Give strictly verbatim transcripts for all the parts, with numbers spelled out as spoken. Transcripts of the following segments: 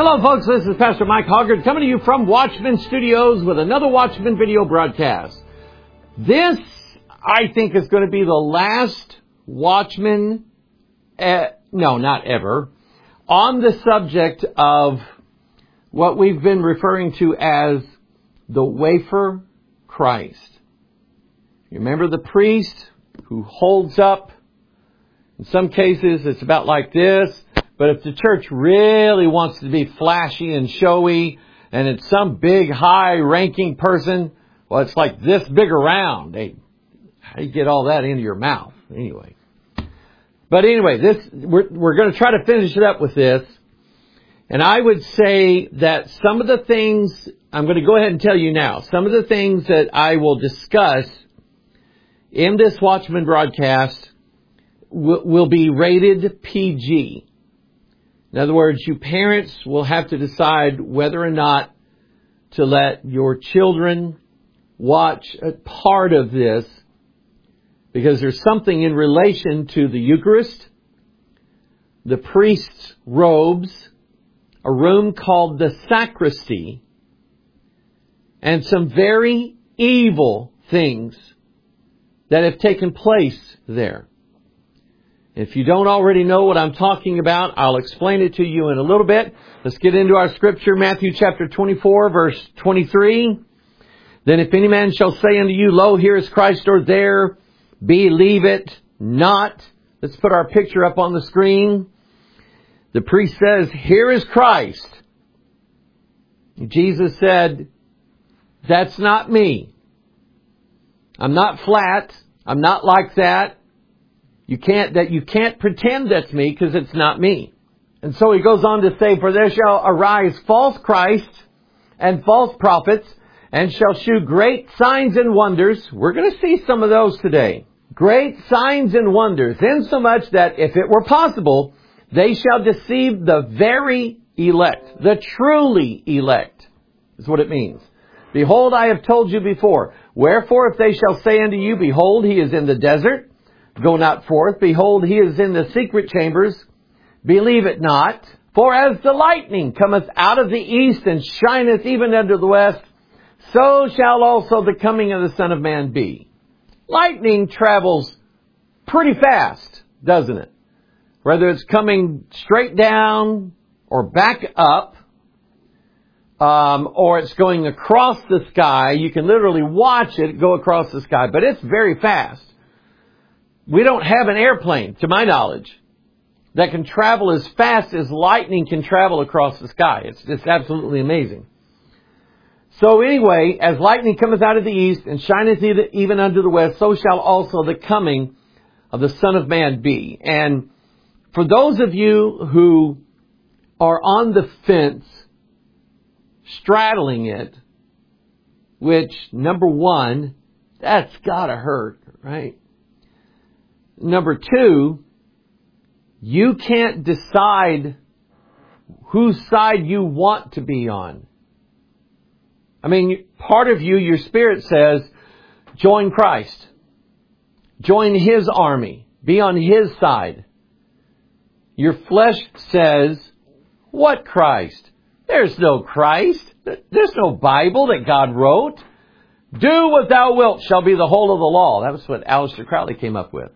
Hello, folks. This is Pastor Mike Hoggard coming to you from Watchman Studios with another Watchman video broadcast. This, I think, is going to be the last Watchman, uh, no, not ever, on the subject of what we've been referring to as the wafer Christ. You remember the priest who holds up, in some cases it's about like this, but if the church really wants to be flashy and showy, and it's some big, high-ranking person, well, it's like this big around. Hey, how do you get all that into your mouth? Anyway. But anyway, this we're, we're going to try to finish it up with this. And I would say that some of the things, I'm going to go ahead and tell you now, some of the things that I will discuss in this Watchman broadcast will, will be rated P G. In other words, you parents will have to decide whether or not to let your children watch a part of this, because there's something in relation to the Eucharist, the priest's robes, a room called the sacristy, and some very evil things that have taken place there. If you don't already know what I'm talking about, I'll explain it to you in a little bit. Let's get into our scripture, Matthew chapter twenty-four, verse twenty-three. Then if any man shall say unto you, Lo, here is Christ, or there, believe it not. Let's put our picture up on the screen. The priest says, here is Christ. Jesus said, that's not me. I'm not flat. I'm not like that. You can't, that you can't pretend that's me, because it's not me. And so he goes on to say, for there shall arise false Christs and false prophets, and shall shew great signs and wonders. We're going to see some of those today. Great signs and wonders, insomuch that if it were possible, they shall deceive the very elect, the truly elect, is what it means. Behold, I have told you before. Wherefore, if they shall say unto you, behold, he is in the desert, go not forth. Behold, he is in the secret chambers, believe it not. For as the lightning cometh out of the east and shineth even unto the west, so shall also the coming of the Son of Man be. Lightning travels pretty fast, doesn't it? Whether it's coming straight down or back up, um, or it's going across the sky. You can literally watch it go across the sky, but it's very fast. We don't have an airplane, to my knowledge, that can travel as fast as lightning can travel across the sky. It's just absolutely amazing. So anyway, as lightning cometh out of the east and shineth even unto the west, so shall also the coming of the Son of Man be. And for those of you who are on the fence, straddling it, which, number one, that's gotta hurt, right? Number two, you can't decide whose side you want to be on. I mean, part of you, your spirit says, join Christ. Join His army. Be on His side. Your flesh says, what Christ? There's no Christ. There's no Bible that God wrote. Do what thou wilt shall be the whole of the law. That was what Aleister Crowley came up with.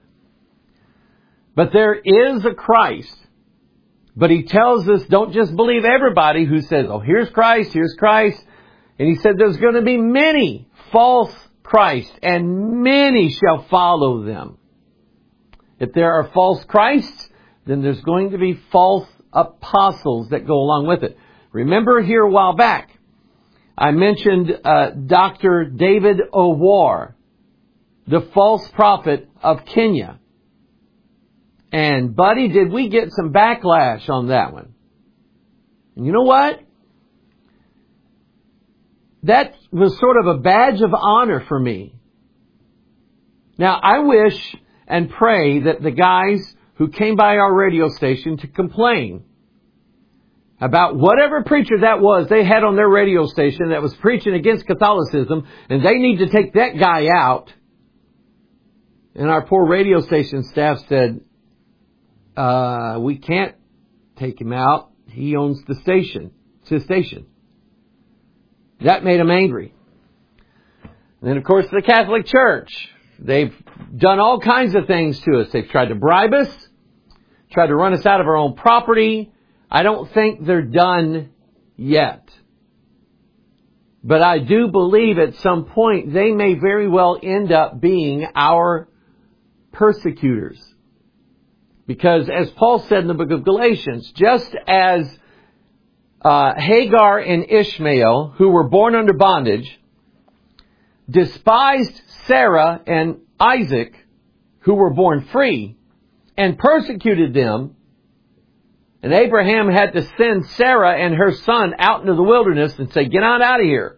But there is a Christ. But he tells us, don't just believe everybody who says, oh, here's Christ, here's Christ. And he said there's going to be many false Christs, and many shall follow them. If there are false Christs, then there's going to be false apostles that go along with it. Remember here a while back, I mentioned uh, Doctor David O'War, the false prophet of Kenya. And, buddy, did we get some backlash on that one? And you know what? That was sort of a badge of honor for me. Now, I wish and pray that the guys who came by our radio station to complain about whatever preacher that was they had on their radio station that was preaching against Catholicism, and they need to take that guy out. And our poor radio station staff said, uh, we can't take him out. he owns the station. It's his station. That made him angry. And then, of course, the Catholic Church. They've done all kinds of things to us. They've tried to bribe us, tried to run us out of our own property. I don't think they're done yet. But I do believe at some point they may very well end up being our persecutors. Because as Paul said in the book of Galatians, just as uh, Hagar and Ishmael, who were born under bondage, despised Sarah and Isaac, who were born free, and persecuted them, and Abraham had to send Sarah and her son out into the wilderness and say, get on out of here.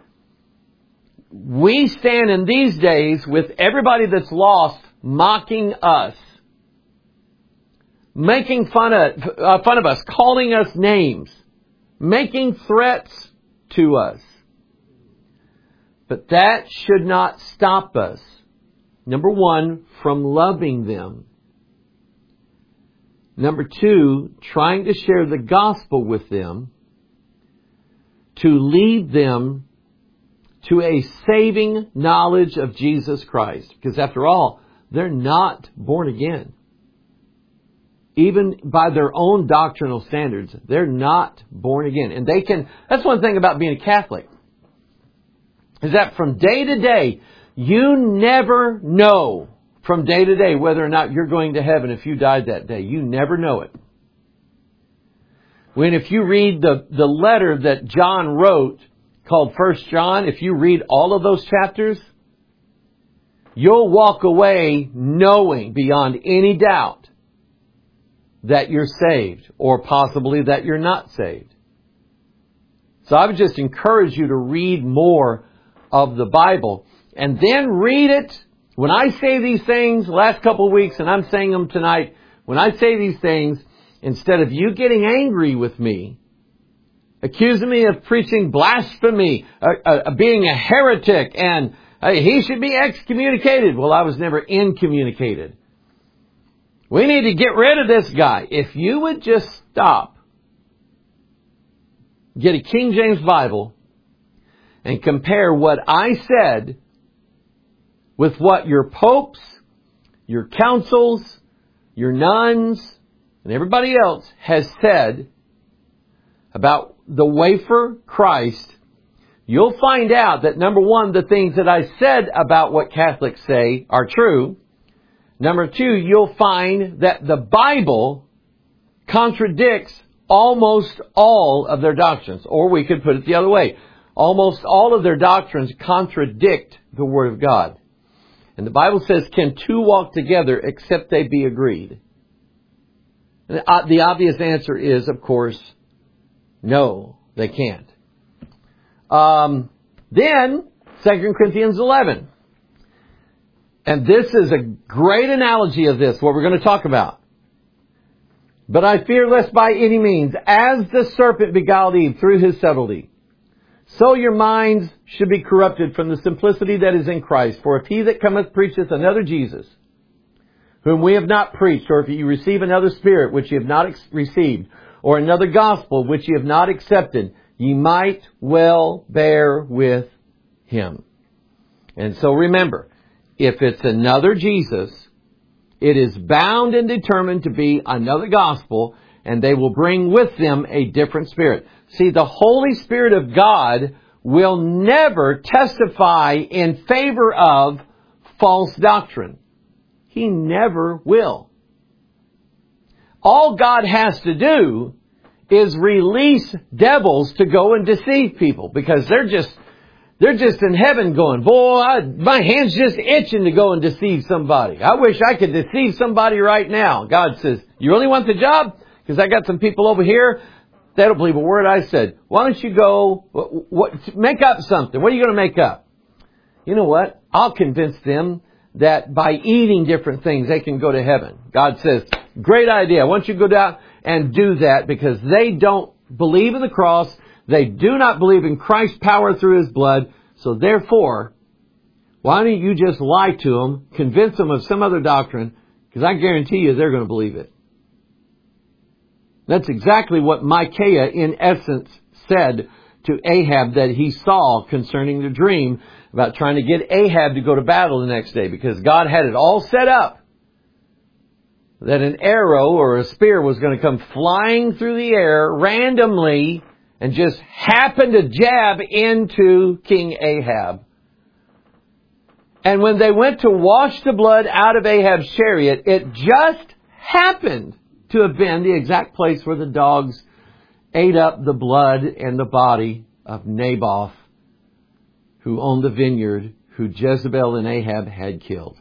We stand in these days with everybody that's lost mocking us, making fun of, uh, fun of us, calling us names, making threats to us. But that should not stop us, number one, from loving them. Number two, trying to share the gospel with them to lead them to a saving knowledge of Jesus Christ. Because after all, they're not born again. Even by their own doctrinal standards, they're not born again. And they can, that's one thing about being a Catholic, is that from day to day, you never know from day to day whether or not you're going to heaven if you died that day. You never know it. When if you read the, the letter that John wrote called First John, if you read all of those chapters, you'll walk away knowing beyond any doubt that you're saved, or possibly that you're not saved. So I would just encourage you to read more of the Bible, and then read it. When I say these things the last couple of weeks, and I'm saying them tonight, when I say these things, instead of you getting angry with me, accusing me of preaching blasphemy, uh, uh, being a heretic, and uh, he should be excommunicated. Well, I was never incommunicated. We need to get rid of this guy. If you would just stop, get a King James Bible, and compare what I said with what your popes, your councils, your nuns, and everybody else has said about the wafer Christ, you'll find out that, number one, the things that I said about what Catholics say are true. Number two, you'll find that the Bible contradicts almost all of their doctrines. Or we could put it the other way. Almost all of their doctrines contradict the Word of God. And the Bible says, can two walk together except they be agreed? And the obvious answer is, of course, no, they can't. Um, then, Second Corinthians eleven. And this is a great analogy of this, what we're going to talk about. But I fear lest by any means, as the serpent beguiled Eve through his subtlety, so your minds should be corrupted from the simplicity that is in Christ. For if he that cometh preacheth another Jesus, whom we have not preached, or if you receive another spirit which ye have not ex- received, or another gospel which ye have not accepted, ye might well bear with him. And so remember, if it's another Jesus, it is bound and determined to be another gospel, and they will bring with them a different spirit. See, the Holy Spirit of God will never testify in favor of false doctrine. He never will. All God has to do is release devils to go and deceive people, because they're just they're just in heaven going, boy, I, my hand's just itching to go and deceive somebody. I wish I could deceive somebody right now. God says, you really want the job? Because I got some people over here, they don't believe a word I said. Why don't you go, what, what, make up something. What are you going to make up? You know what? I'll convince them that by eating different things, they can go to heaven. God says, great idea. Why don't you go down and do that, because they don't believe in the cross. They do not believe in Christ's power through His blood. So therefore, why don't you just lie to them, convince them of some other doctrine, because I guarantee you they're going to believe it. That's exactly what Micaiah, in essence, said to Ahab that he saw concerning the dream about trying to get Ahab to go to battle the next day, because God had it all set up that an arrow or a spear was going to come flying through the air randomly and just happen to jab into King Ahab. And when they went to wash the blood out of Ahab's chariot, it just happened to have been the exact place where the dogs ate up the blood and the body of Naboth, who owned the vineyard, who Jezebel and Ahab had killed.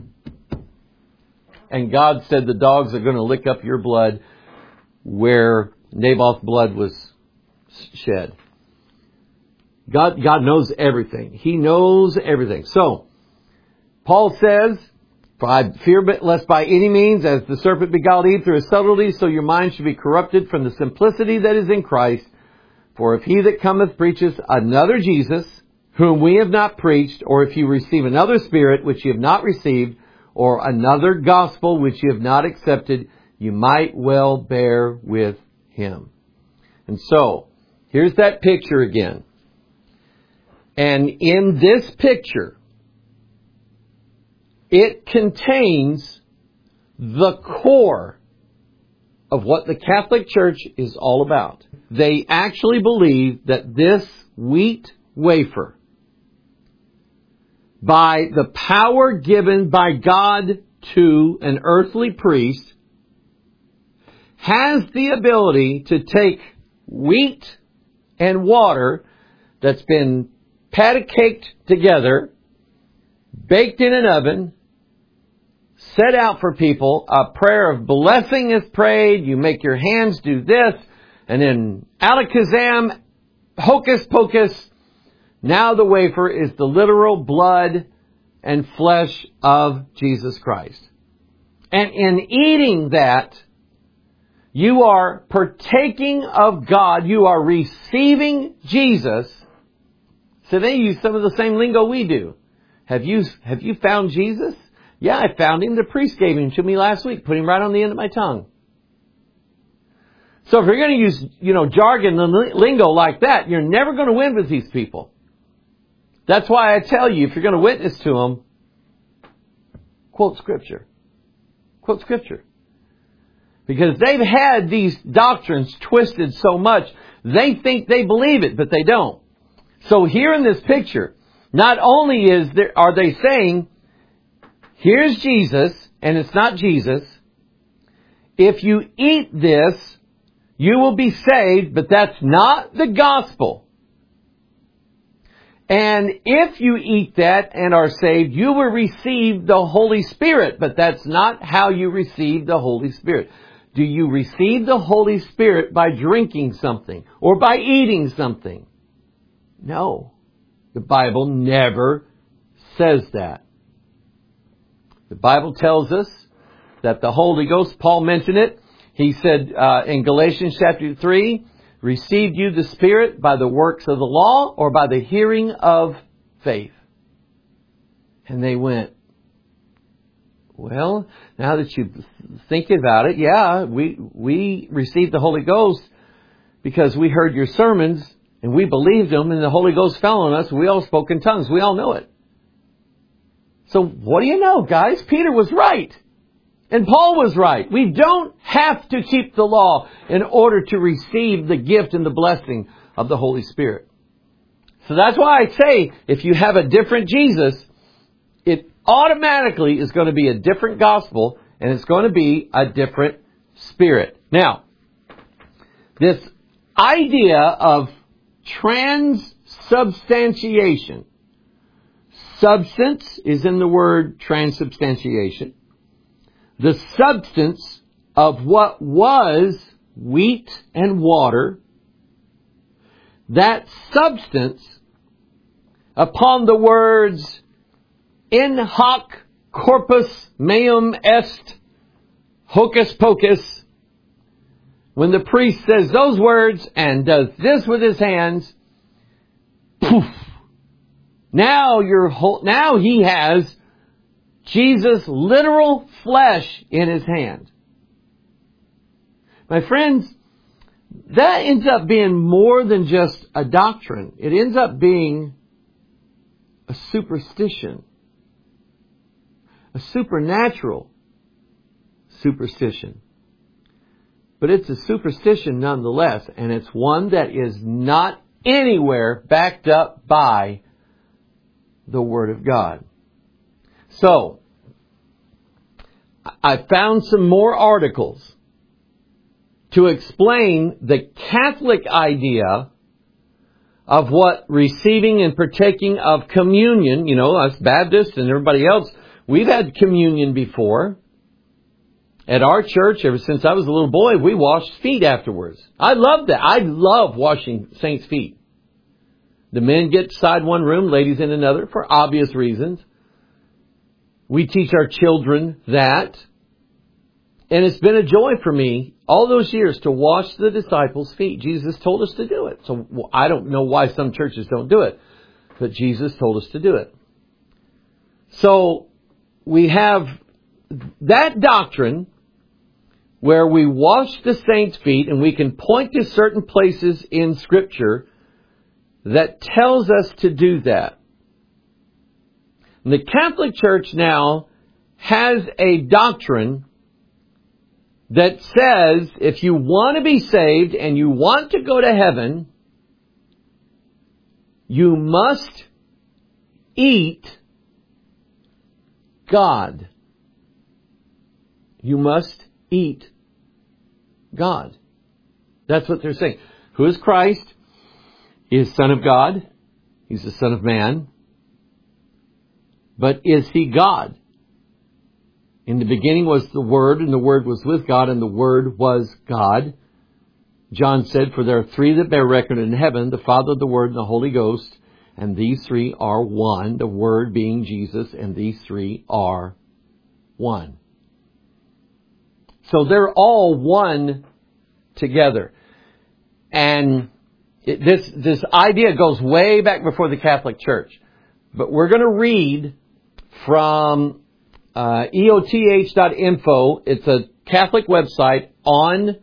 And God said the dogs are going to lick up your blood where Naboth's blood was shed. God, God knows everything. He knows everything. So, Paul says, "For I fear lest by any means, as the serpent beguiled Eve through his subtlety, so your mind should be corrupted from the simplicity that is in Christ. For if he that cometh preaches another Jesus, whom we have not preached, or if you receive another spirit which you have not received, or another gospel which you have not accepted, you might well bear with him." And so, here's that picture again. And in this picture, it contains the core of what the Catholic Church is all about. They actually believe that this wheat wafer, by the power given by God to an earthly priest, has the ability to take wheat and water that's been patty caked together, baked in an oven, set out for people, a prayer of blessing is prayed, you make your hands do this, and then alakazam, hocus pocus, now the wafer is the literal blood and flesh of Jesus Christ. And in eating that, you are partaking of God. You are receiving Jesus. So they use some of the same lingo we do. Have you, have you found Jesus? Yeah, I found him. The priest gave him to me last week. Put him right on the end of my tongue. So if you're going to use, you know, jargon and lingo like that, you're never going to win with these people. That's why I tell you, if you're going to witness to them, quote Scripture. Quote Scripture. Because they've had these doctrines twisted so much, they think they believe it, but they don't. So here in this picture, not only is there, are they saying, here's Jesus, and it's not Jesus. If you eat this, you will be saved, but that's not the gospel. And if you eat that and are saved, you will receive the Holy Spirit. But that's not how you receive the Holy Spirit. Do you receive the Holy Spirit by drinking something or by eating something? No. The Bible never says that. The Bible tells us that the Holy Ghost, Paul mentioned it. He said uh, in Galatians chapter three, received you the Spirit by the works of the law or by the hearing of faith? And they went, well, now that you think about it, yeah, we we received the Holy Ghost because we heard your sermons and we believed them and the Holy Ghost fell on us. We all spoke in tongues. We all know it. So what do you know, guys? Peter was right. And Paul was right. We don't have to keep the law in order to receive the gift and the blessing of the Holy Spirit. So that's why I say, if you have a different Jesus, it automatically is going to be a different gospel and it's going to be a different spirit. Now, this idea of transubstantiation. Substance is in the word transubstantiation. The substance of what was wheat and water, that substance, upon the words, in hoc corpus meum est, hocus pocus, when the priest says those words and does this with his hands, poof, now you're whole, now he has Jesus' literal flesh in his hand. My friends, that ends up being more than just a doctrine. It ends up being a superstition. A supernatural superstition. But it's a superstition nonetheless, and it's one that is not anywhere backed up by the Word of God. So, I found some more articles to explain the Catholic idea of what receiving and partaking of communion, you know, us Baptists and everybody else, we've had communion before. At our church, ever since I was a little boy, we washed feet afterwards. I love that. I love washing saints' feet. The men get inside one room, ladies in another, for obvious reasons. We teach our children that. And it's been a joy for me all those years to wash the disciples' feet. Jesus told us to do it. So well, I don't know why some churches don't do it, but Jesus told us to do it. So we have that doctrine where we wash the saints' feet, and we can point to certain places in Scripture that tells us to do that. And the Catholic Church now has a doctrine that says if you want to be saved and you want to go to heaven, you must eat God. You must eat God. That's what they're saying. Who is Christ? He is Son of God. He's the Son of Man. But is He God? In the beginning was the Word, and the Word was with God, and the Word was God. John said, for there are three that bear record in heaven, the Father, the Word, and the Holy Ghost, and these three are one, the Word being Jesus, and these three are one. So they're all one together. And it, this this idea goes way back before the Catholic Church. But we're going to read from uh, E O T H dot info. It's a Catholic website on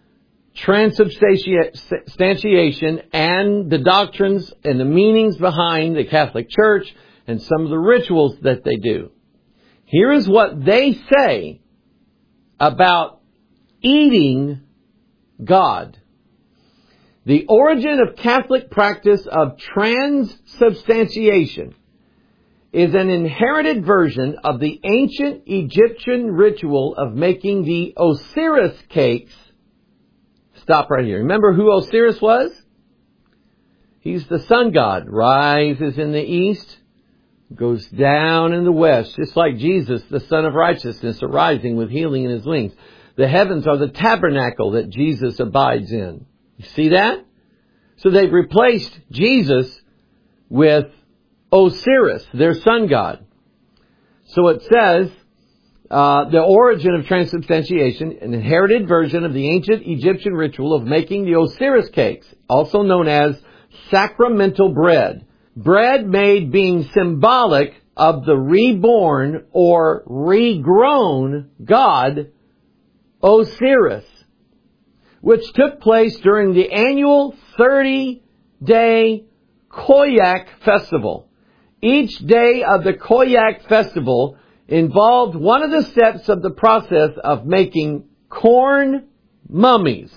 transubstantiation and the doctrines and the meanings behind the Catholic Church and some of the rituals that they do. Here is what they say about eating God. The origin of Catholic practice of transubstantiation is an inherited version of the ancient Egyptian ritual of making the Osiris cakes. Stop right here. Remember who Osiris was? He's the sun god. Rises in the east, goes down in the west, just like Jesus, the Son of Righteousness, arising with healing in His wings. The heavens are the tabernacle that Jesus abides in. You see that? So they've replaced Jesus with Osiris, their sun god. So it says, uh, the origin of transubstantiation, an inherited version of the ancient Egyptian ritual of making the Osiris cakes, also known as sacramental bread. Bread made being symbolic of the reborn or regrown god Osiris, which took place during the annual thirty-day Koyak festival. Each day of the Koyak festival involved one of the steps of the process of making corn mummies.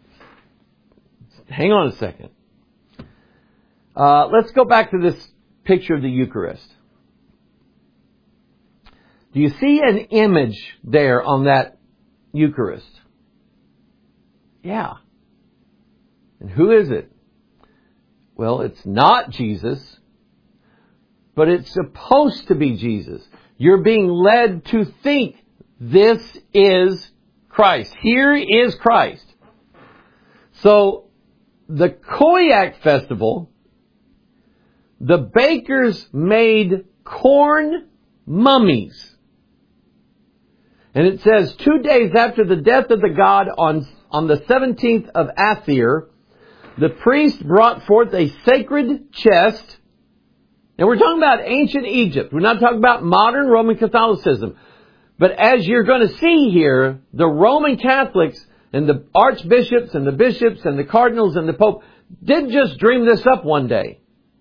Hang on a second. Uh, let's go back to this picture of the Eucharist. Do you see an image there on that Eucharist? Yeah. And who is it? Well, it's not Jesus, but it's supposed to be Jesus. You're being led to think this is Christ. Here is Christ. So, the Koyak festival, the bakers made corn mummies. And it says, two days after the death of the god on, on the seventeenth of Athir, the priest brought forth a sacred chest. And we're talking about ancient Egypt. We're not talking about modern Roman Catholicism. But as you're going to see here, the Roman Catholics And the archbishops and the bishops and the cardinals and the pope didn't just dream this up one day.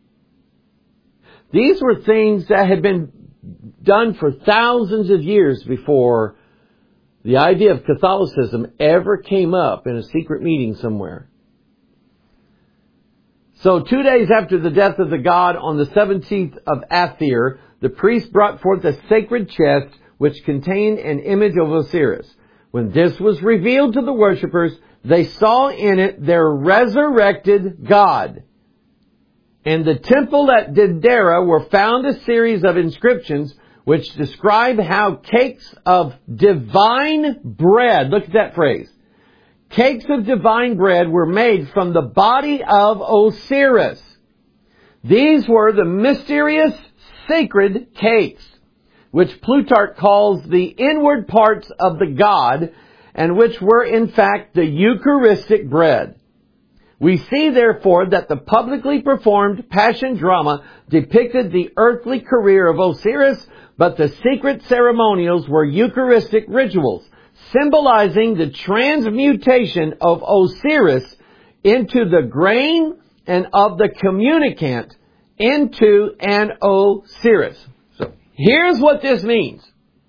These were things that had been done for thousands of years before the idea of Catholicism ever came up in a secret meeting somewhere. So two days after the death of the god, on the seventeenth of Athir, the priest brought forth a sacred chest which contained an image of Osiris. When this was revealed to the worshippers, they saw in it their resurrected god. In the temple at Dendera were found a series of inscriptions which describe how cakes of divine bread, look at that phrase, cakes of divine bread were made from the body of Osiris. These were the mysterious sacred cakes, which Plutarch calls the inward parts of the god, and which were in fact the Eucharistic bread. We see, therefore, that the publicly performed Passion drama depicted the earthly career of Osiris, but the secret ceremonials were Eucharistic rituals, symbolizing the transmutation of Osiris into the grain and of the communicant into an Osiris. So here's what this means.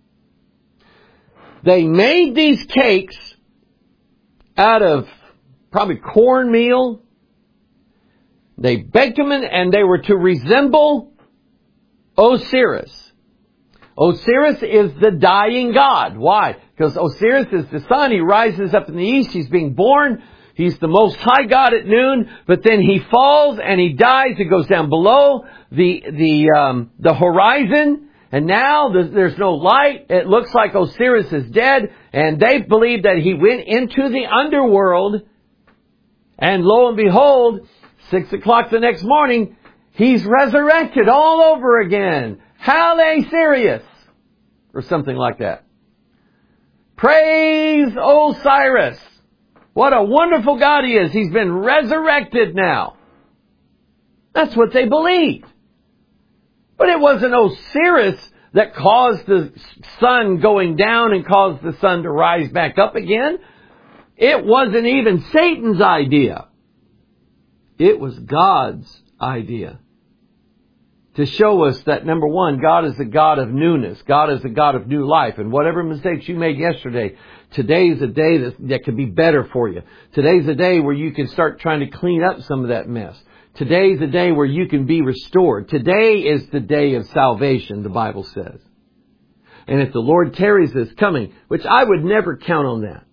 They made these cakes out of probably cornmeal. They baked them in, and they were to resemble Osiris. Osiris is the dying god. Why? Because Osiris is the sun. He rises up in the east. He's being born. He's the most high god at noon. But then he falls and he dies. He goes down below the the um, the horizon. And now there's no light. It looks like Osiris is dead. And they believe that he went into the underworld. And lo and behold, six o'clock the next morning, he's resurrected all over again. Halle Sirius, or something like that. Praise Osiris. What a wonderful God he is. He's been resurrected now. That's what they believed. But it wasn't Osiris that caused the sun going down and caused the sun to rise back up again. It wasn't even Satan's idea. It was God's idea. To show us that, number one, God is a God of newness. God is a God of new life. And whatever mistakes you made yesterday, today's a day that, that can be better for you. Today's a day where you can start trying to clean up some of that mess. Today's a day where you can be restored. Today is the day of salvation, the Bible says. And if the Lord tarries his coming, which I would never count on that.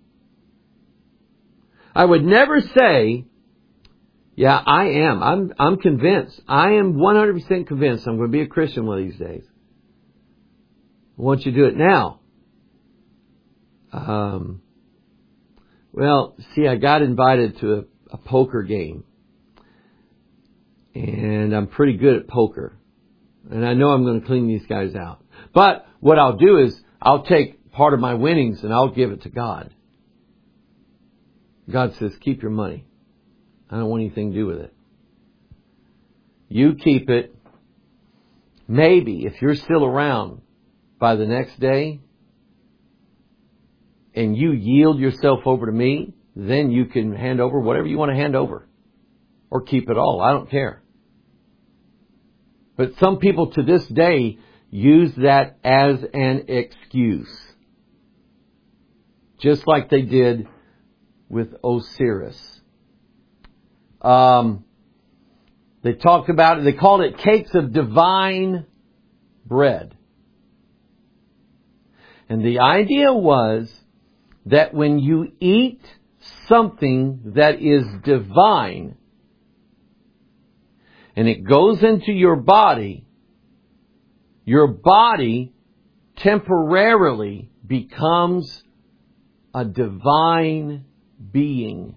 I would never say, yeah, I am. I'm I'm convinced. I am one hundred percent convinced I'm going to be a Christian one of these days. I want you to do it now. Um, well, see, I got invited to a, a poker game. And I'm pretty good at poker. And I know I'm going to clean these guys out. But what I'll do is I'll take part of my winnings and I'll give it to God. God says, keep your money. I don't want anything to do with it. You keep it. Maybe if you're still around by the next day and you yield yourself over to me, then you can hand over whatever you want to hand over. Or keep it all. I don't care. But some people to this day use that as an excuse. Just like they did with Osiris. Um, they talked about it, they called it cakes of divine bread. And the idea was that when you eat something that is divine, and it goes into your body, your body temporarily becomes a divine being,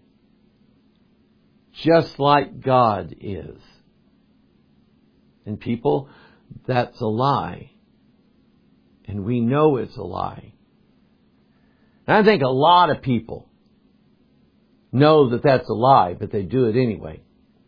just like God is. And people, that's a lie. And we know it's a lie. And I think a lot of people know that that's a lie, but they do it anyway.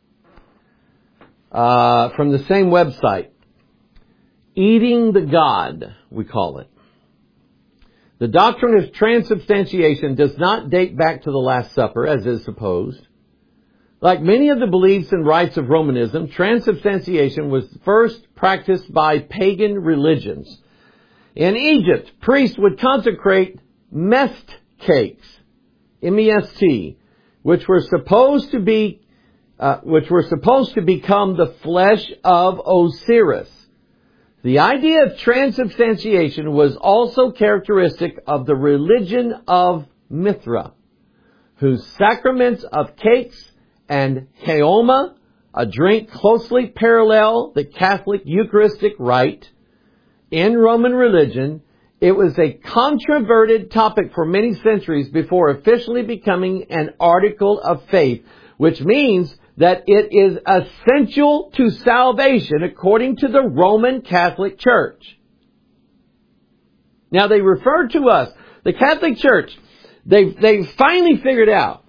Uh, from the same website, Eating the God, we call it. The doctrine of transubstantiation does not date back to the Last Supper, as is supposed. Like many of the beliefs and rites of Romanism, transubstantiation was first practiced by pagan religions. In Egypt, priests would consecrate mest cakes, M E S T, which were supposed to be, uh, which were supposed to become the flesh of Osiris. The idea of transubstantiation was also characteristic of the religion of Mithra, whose sacraments of cakes and heoma, a drink closely parallel the Catholic Eucharistic rite. In Roman religion, it was a controverted topic for many centuries before officially becoming an article of faith, which means that it is essential to salvation according to the Roman Catholic Church. Now they refer to us, the Catholic Church, they've, they've finally figured out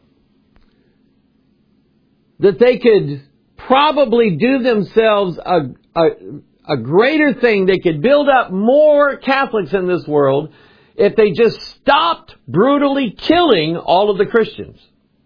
that they could probably do themselves a, a, a greater thing. They could build up more Catholics in this world if they just stopped brutally killing all of the Christians.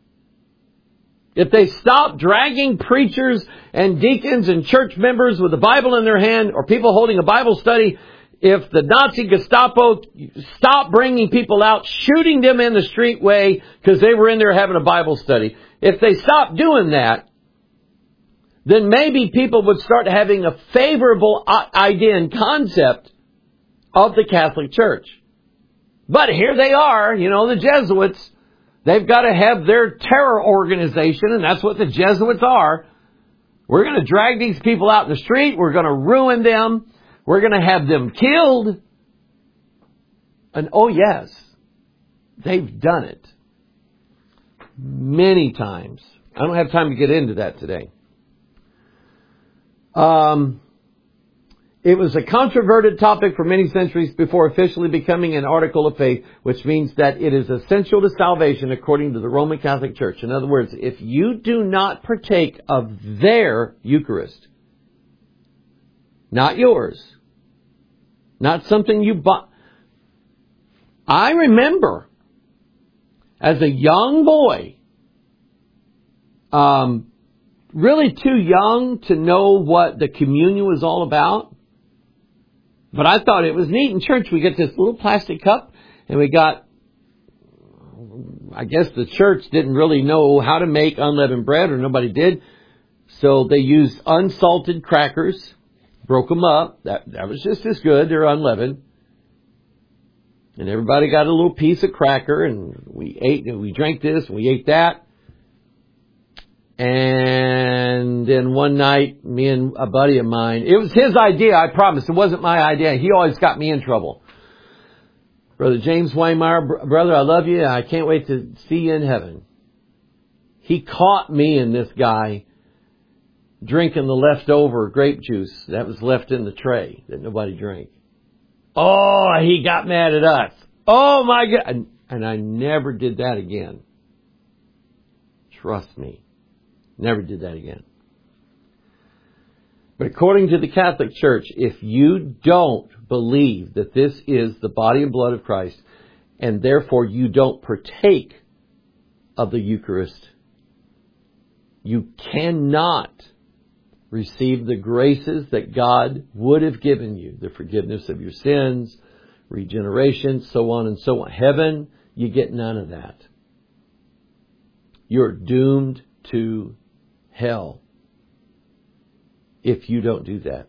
If they stopped dragging preachers and deacons and church members with a Bible in their hand or people holding a Bible study, if the Nazi Gestapo stopped bringing people out, shooting them in the streetway because they were in there having a Bible study, if they stopped doing that, then maybe people would start having a favorable idea and concept of the Catholic Church. But here they are, you know, the Jesuits. They've got to have their terror organization, and that's what the Jesuits are. We're going to drag these people out in the street. We're going to ruin them. We're going to have them killed. And oh yes, they've done it many times. I don't have time to get into that today. Um... It was a controverted topic for many centuries before officially becoming an article of faith, which means that it is essential to salvation according to the Roman Catholic Church. In other words, if you do not partake of their Eucharist, not yours, not something you bought. I remember as a young boy, um, really too young to know what the communion was all about. But I thought it was neat. In church, we get this little plastic cup, and we got, I guess the church didn't really know how to make unleavened bread, or nobody did. So they used unsalted crackers, broke them up. That, that was just as good. They're unleavened. And everybody got a little piece of cracker, and we ate, and we drank this, and we ate that. And then one night, me and a buddy of mine, it was his idea, I promise. It wasn't my idea. He always got me in trouble. Brother James Waymeyer, brother, I love you. I can't wait to see you in heaven. He caught me and this guy drinking the leftover grape juice that was left in the tray that nobody drank. Oh, he got mad at us. Oh my God. And, and I never did that again. Trust me. Never did that again. But according to the Catholic Church, if you don't believe that this is the body and blood of Christ, and therefore you don't partake of the Eucharist, you cannot receive the graces that God would have given you, the forgiveness of your sins, regeneration, so on and so on. Heaven, you get none of that. You're doomed to hell if you don't do that.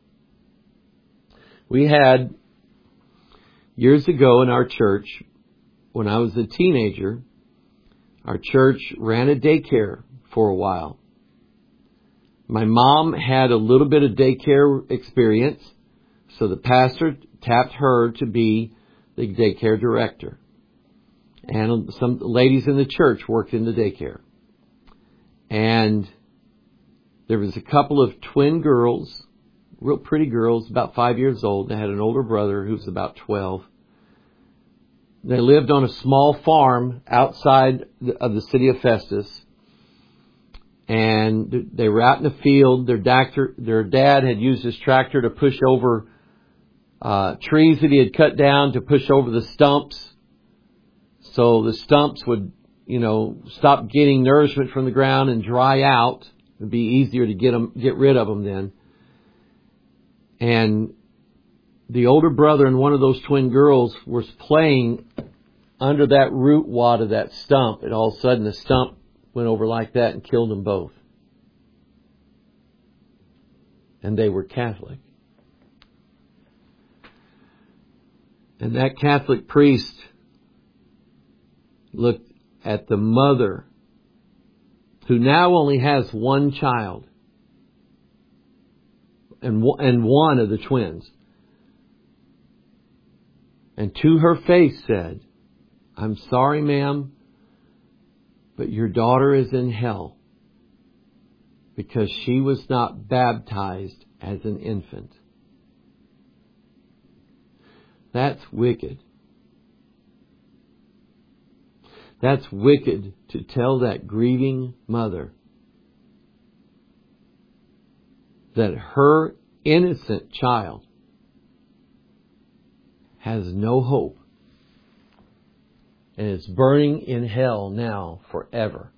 We had, years ago in our church, when I was a teenager, our church ran a daycare for a while. My mom had a little bit of daycare experience, so the pastor tapped her to be the daycare director. And some ladies in the church worked in the daycare. And there was a couple of twin girls, real pretty girls, about five years old. They had an older brother who was about twelve. They lived on a small farm outside of the city of Festus. And they were out in the field. Their, doctor, their dad had used his tractor to push over uh, trees that he had cut down to push over the stumps. So the stumps would, you know, stop getting nourishment from the ground and dry out. It'd be easier to get them, get rid of them then. And the older brother and one of those twin girls was playing under that root wad of that stump, and all of a sudden the stump went over like that and killed them both. And they were Catholic. And that Catholic priest looked at the mother, who now only has one child, and and one of the twins, and to her face said, "I'm sorry, ma'am, but your daughter is in hell because she was not baptized as an infant." That's wicked. That's wicked to tell that grieving mother that her innocent child has no hope and is burning in hell now forever.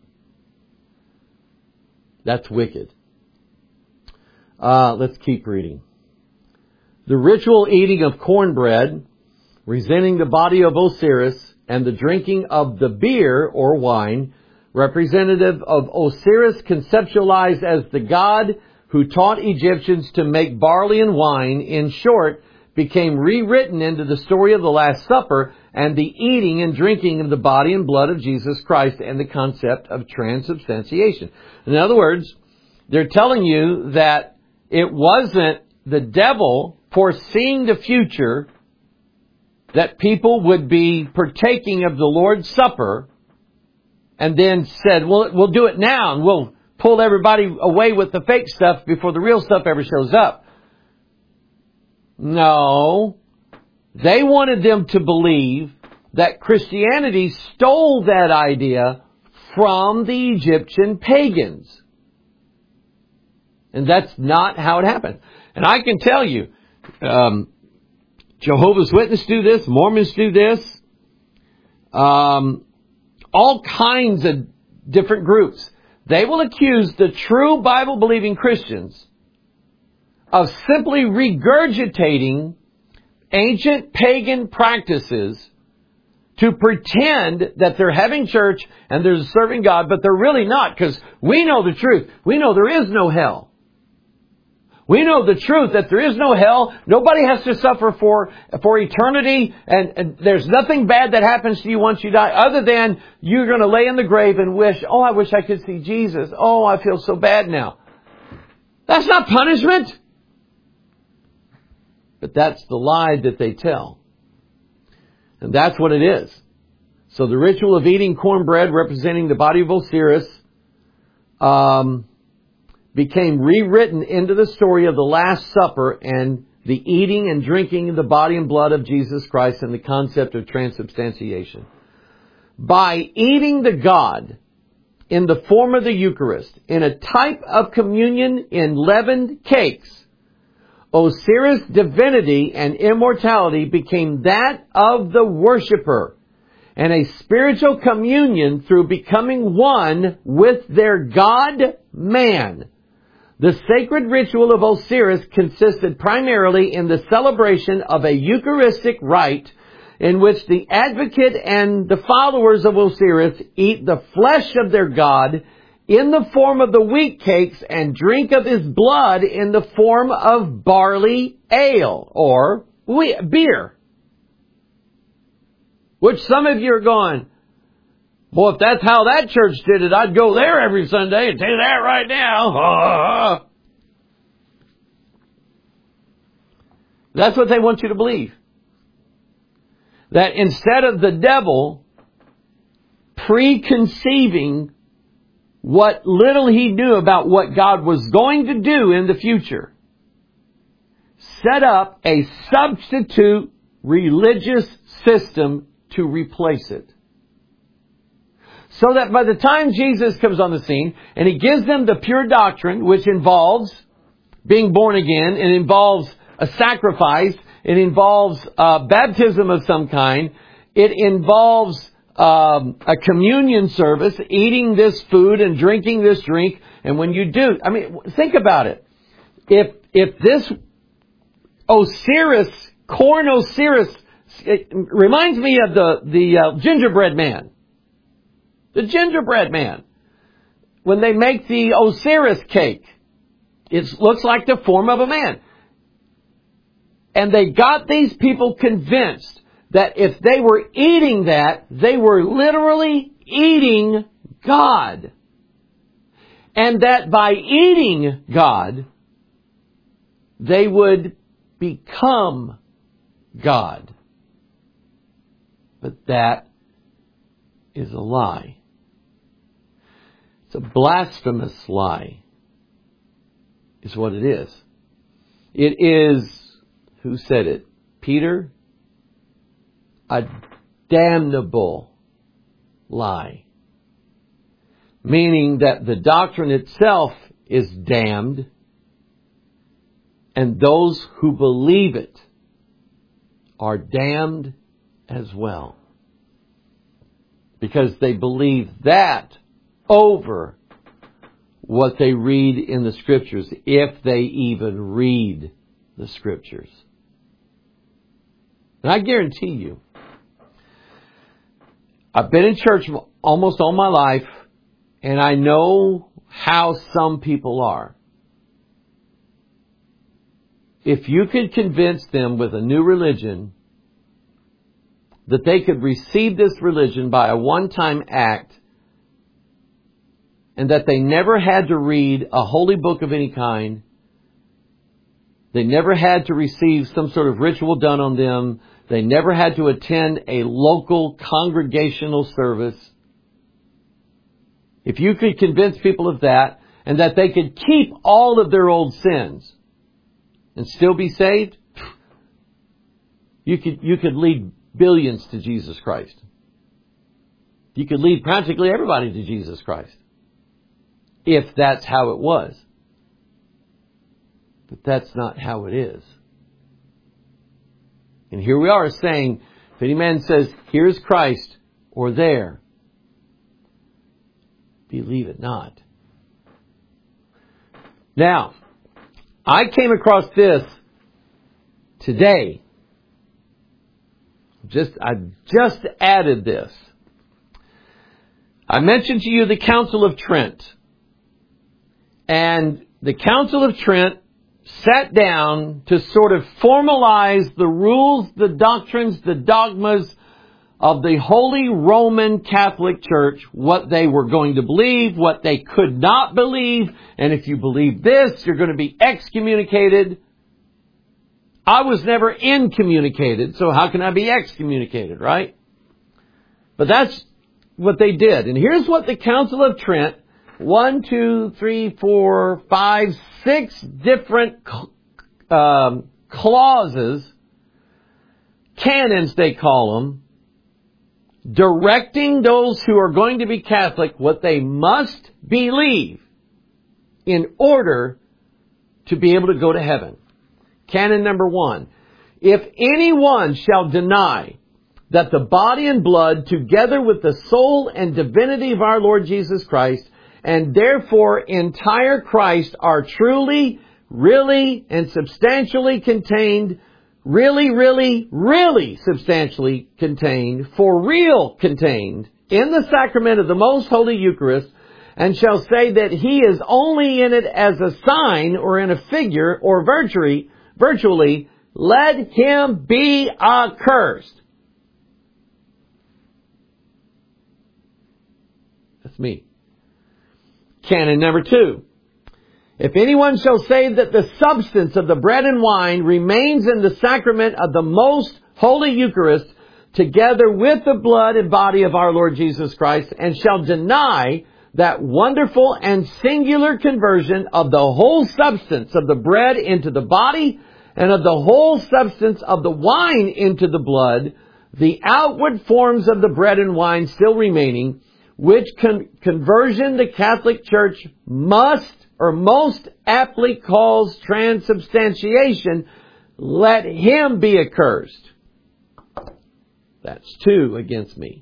That's wicked. Uh, let's keep reading. The ritual eating of cornbread, representing the body of Osiris, and the drinking of the beer or wine, representative of Osiris conceptualized as the god who taught Egyptians to make barley and wine, in short, became rewritten into the story of the Last Supper and the eating and drinking of the body and blood of Jesus Christ and the concept of transubstantiation. In other words, they're telling you that it wasn't the devil foreseeing the future that people would be partaking of the Lord's Supper and then said, well, we'll do it now and we'll pull everybody away with the fake stuff before the real stuff ever shows up. No. They wanted them to believe that Christianity stole that idea from the Egyptian pagans. And that's not how it happened. And I can tell you, um, Jehovah's Witnesses do this, Mormons do this, um, all kinds of different groups. They will accuse the true Bible-believing Christians of simply regurgitating ancient pagan practices to pretend that they're having church and they're serving God, but they're really not, because we know the truth. We know there is no hell. We know the truth that there is no hell. Nobody has to suffer for, for eternity. And, and there's nothing bad that happens to you once you die other than you're going to lay in the grave and wish, oh, I wish I could see Jesus. Oh, I feel so bad now. That's not punishment. But that's the lie that they tell. And that's what it is. So the ritual of eating cornbread representing the body of Osiris, um, became rewritten into the story of the Last Supper and the eating and drinking of the body and blood of Jesus Christ and the concept of transubstantiation. By eating the God in the form of the Eucharist, in a type of communion in leavened cakes, Osiris' divinity and immortality became that of the worshipper, and a spiritual communion through becoming one with their God-man. The sacred ritual of Osiris consisted primarily in the celebration of a Eucharistic rite in which the advocate and the followers of Osiris eat the flesh of their god in the form of the wheat cakes and drink of his blood in the form of barley ale or beer. Which some of you are going, well, if that's how that church did it, I'd go there every Sunday and do that right now. That's what they want you to believe. That instead of the devil preconceiving what little he knew about what God was going to do in the future, set up a substitute religious system to replace it. So that by the time Jesus comes on the scene and he gives them the pure doctrine, which involves being born again, it involves a sacrifice, It involves uh, baptism of some kind. It involves um, a communion service, eating this food and drinking this drink. And when you do, I mean, think about it. If if this Osiris, corn Osiris, it reminds me of the the uh, gingerbread man. The gingerbread man. When they make the Osiris cake, it looks like the form of a man. And they got these people convinced that if they were eating that, they were literally eating God. And that by eating God, they would become God. But that is a lie. It's a blasphemous lie, is what it is. It is, who said it? Peter? A damnable lie. Meaning that the doctrine itself is damned, and those who believe it are damned as well. Because they believe that over what they read in the Scriptures, if they even read the Scriptures. And I guarantee you, I've been in church almost all my life, and I know how some people are. If you could convince them with a new religion that they could receive this religion by a one-time act, and that they never had to read a holy book of any kind, they never had to receive some sort of ritual done on them, they never had to attend a local congregational service. If you could convince people of that, and that they could keep all of their old sins and still be saved, you could, you could lead billions to Jesus Christ. You could lead practically everybody to Jesus Christ, if that's how it was. But that's not how it is. And here we are saying, if any man says, here's Christ, or there, believe it not. Now, I came across this today. Just, I just added this. I mentioned to you the Council of Trent. And the Council of Trent sat down to sort of formalize the rules, the doctrines, the dogmas of the Holy Roman Catholic Church, what they were going to believe, what they could not believe, and if you believe this, you're going to be excommunicated. I was never incommunicated, so how can I be excommunicated, right? But that's what they did. And here's what the Council of Trent, one, two, three, four, five, six different um, clauses, canons they call them, directing those who are going to be Catholic what they must believe in order to be able to go to heaven. Canon number one. If anyone shall deny that the body and blood, together with the soul and divinity of our Lord Jesus Christ, and therefore entire Christ, are truly, really, and substantially contained, really, really, really substantially contained, for real contained, in the sacrament of the most holy Eucharist, and shall say that he is only in it as a sign, or in a figure, or virtually, virtually, let him be accursed. That's me. Canon number two. If anyone shall say that the substance of the bread and wine remains in the sacrament of the most holy Eucharist, together with the blood and body of our Lord Jesus Christ, and shall deny that wonderful and singular conversion of the whole substance of the bread into the body, and of the whole substance of the wine into the blood, the outward forms of the bread and wine still remaining, which con- conversion the Catholic Church must or most aptly calls transubstantiation, let him be accursed. That's two against me.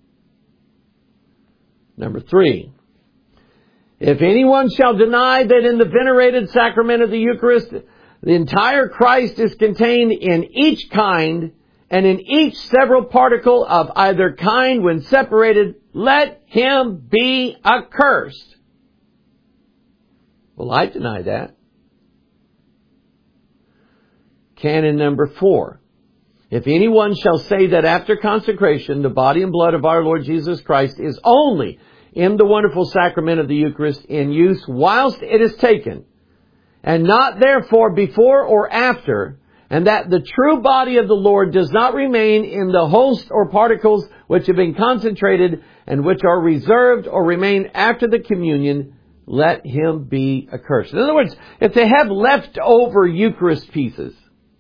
Number three. If anyone shall deny that in the venerated sacrament of the Eucharist, the entire Christ is contained in each kind and in each several particle of either kind when separated, let him be accursed. Well, I deny that. Canon number four. If anyone shall say that after consecration, the body and blood of our Lord Jesus Christ is only in the wonderful sacrament of the Eucharist in use whilst it is taken, and not therefore before or after, and that the true body of the Lord does not remain in the host or particles which have been concentrated and which are reserved or remain after the communion, let him be accursed. In other words, if they have leftover Eucharist pieces,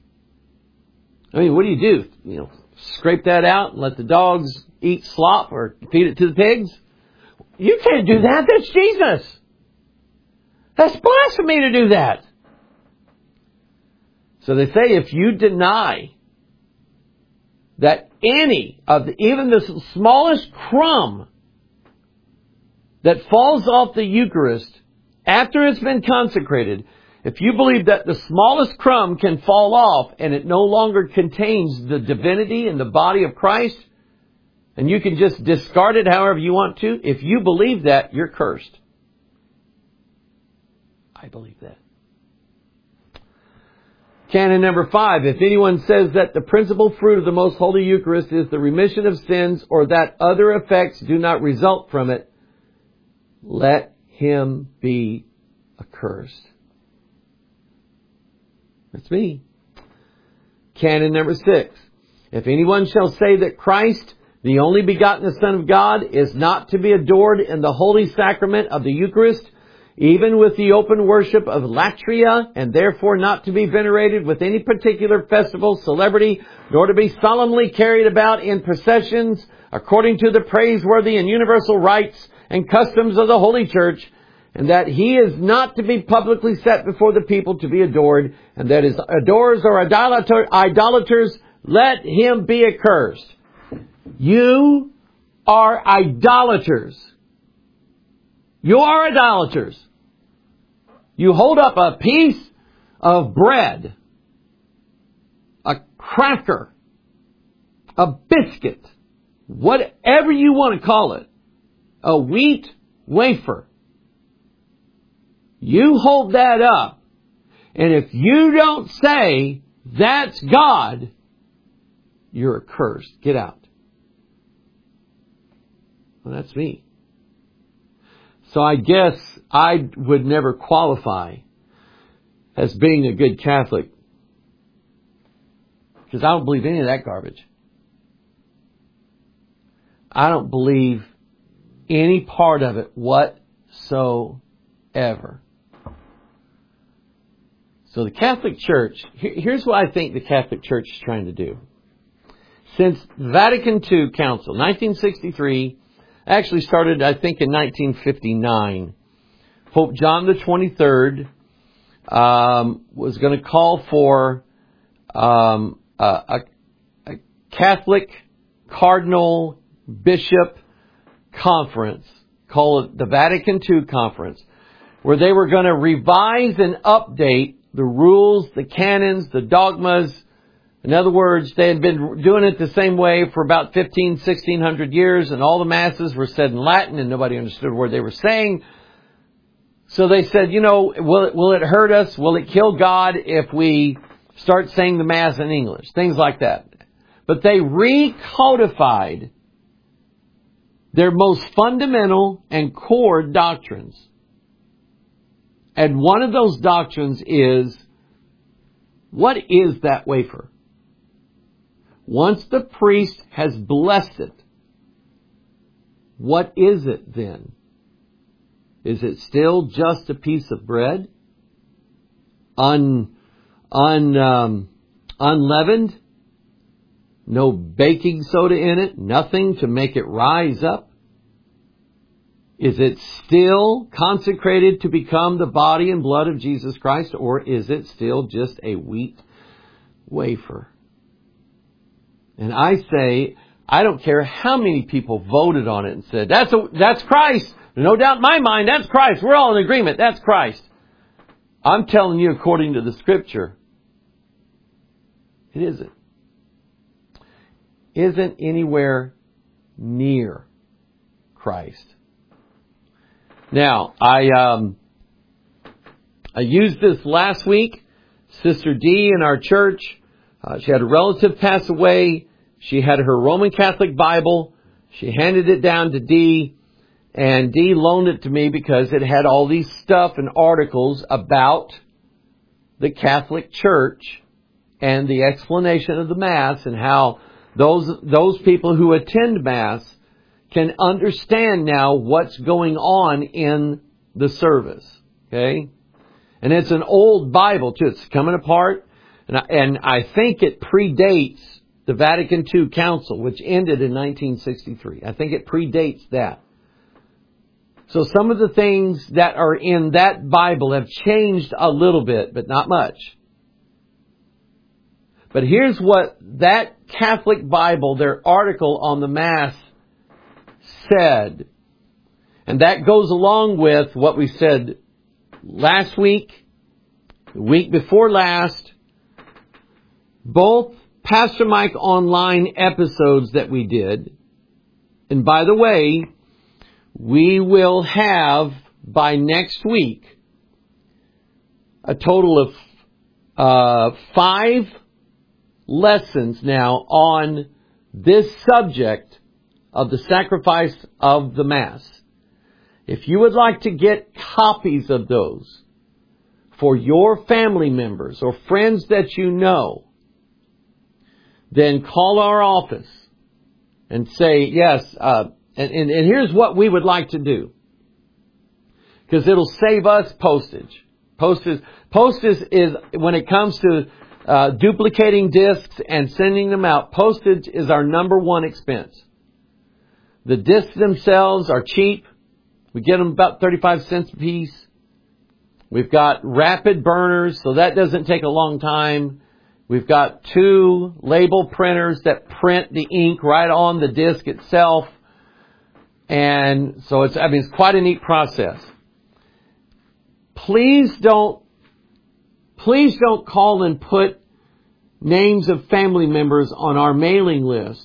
I mean, what do you do? You know, scrape that out and let the dogs eat slop or feed it to the pigs? You can't do that. That's Jesus. That's blasphemy to do that. So they say if you deny that any of the, even the smallest crumb that falls off the Eucharist after it's been consecrated, if you believe that the smallest crumb can fall off and it no longer contains the divinity and the body of Christ, and you can just discard it however you want to, if you believe that, you're cursed. I believe that. Canon number five. If anyone says that the principal fruit of the most holy Eucharist is the remission of sins or that other effects do not result from it, let him be accursed. That's me. Canon number six. If anyone shall say that Christ, the only begotten Son of God, is not to be adored in the holy sacrament of the Eucharist, even with the open worship of latria, and therefore not to be venerated with any particular festival, celebrity, nor to be solemnly carried about in processions according to the praiseworthy and universal rites and customs of the Holy Church, and that he is not to be publicly set before the people to be adored, and that his adorers or idolater, idolaters, let him be accursed. You are idolaters. You are idolaters. You hold up a piece of bread, a cracker, a biscuit, whatever you want to call it, a wheat wafer. You hold that up, and if you don't say that's God, you're accursed. Get out. Well, that's me. So I guess I would never qualify as being a good Catholic, because I don't believe any of that garbage. I don't believe any part of it whatsoever. So the Catholic Church, here's what I think the Catholic Church is trying to do. Since Vatican Two Council, nineteen sixty-three, actually started, I think, in nineteen fifty-nine. Pope John the twenty-third um, was going to call for um, a, a, a Catholic Cardinal Bishop Conference, call it the Vatican Two Conference, where they were going to revise and update the rules, the canons, the dogmas. In other words, they had been doing it the same way for about fifteen, sixteen hundred years, and all the masses were said in Latin and nobody understood what they were saying. So they said, you know, will it, will it hurt us? Will it kill God if we start saying the Mass in English? Things like that. But they recodified their most fundamental and core doctrines. And one of those doctrines is, what is that wafer? Once the priest has blessed it, what is it then? Is it still just a piece of bread? Un, un, um, unleavened? No baking soda in it? Nothing to make it rise up? Is it still consecrated to become the body and blood of Jesus Christ? Or is it still just a wheat wafer. And I say, I don't care how many people voted on it and said, that's a, that's Christ. No doubt in my mind, that's Christ. We're all in agreement. That's Christ. I'm telling you, according to the Scripture, it isn't. Isn't anywhere near Christ. Now, I um, I used this last week. Sister D in our church, uh, she had a relative pass away. She had her Roman Catholic Bible. She handed it down to D, and D loaned it to me because it had all these stuff and articles about the Catholic Church and the explanation of the Mass and how those those people who attend Mass can understand now what's going on in the service. Okay? And it's an old Bible too. It's coming apart. And I, and I think it predates the Vatican Two Council, which ended in nineteen sixty-three. I think it predates that. So some of the things that are in that Bible have changed a little bit, but not much. But here's what that Catholic Bible, their article on the Mass, said. And that goes along with what we said last week, the week before last, both Pastor Mike Online episodes that we did. And by the way, we will have by next week a total of uh, five lessons now on this subject of the sacrifice of the Mass. If you would like to get copies of those for your family members or friends that you know, then call our office and say, yes, uh, and, and, and here's what we would like to do. Because it'll save us postage. Postage, postage is, when it comes to uh, duplicating discs and sending them out, postage is our number one expense. The discs themselves are cheap. We get them about thirty-five cents a piece. We've got rapid burners, so that doesn't take a long time. We've got two label printers that print the ink right on the disc itself. And so it's, I mean, it's quite a neat process. Please don't, please don't call and put names of family members on our mailing list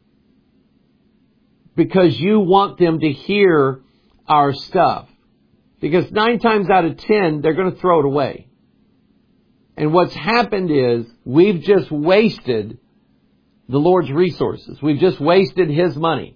because you want them to hear our stuff. Because nine times out of ten, they're going to throw it away. And what's happened is we've just wasted the Lord's resources. We've just wasted His money.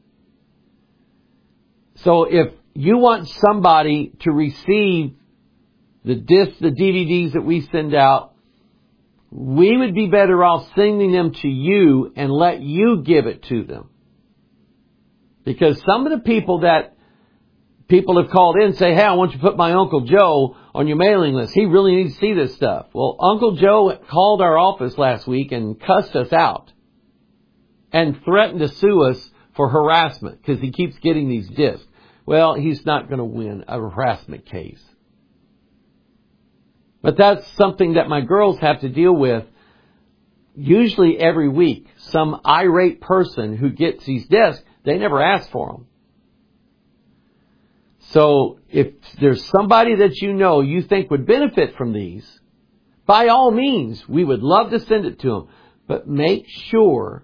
So if you want somebody to receive the discs, the D V Ds that we send out, we would be better off sending them to you and let you give it to them. Because some of the people that people have called in and say, hey, I want you to put my Uncle Joe on your mailing list. He really needs to see this stuff. Well, Uncle Joe called our office last week and cussed us out and threatened to sue us for harassment because he keeps getting these discs. Well, he's not going to win a harassment case. But that's something that my girls have to deal with usually every week. Some irate person who gets these discs, they never asked for them. So if there's somebody that you know you think would benefit from these, by all means, we would love to send it to them. But make sure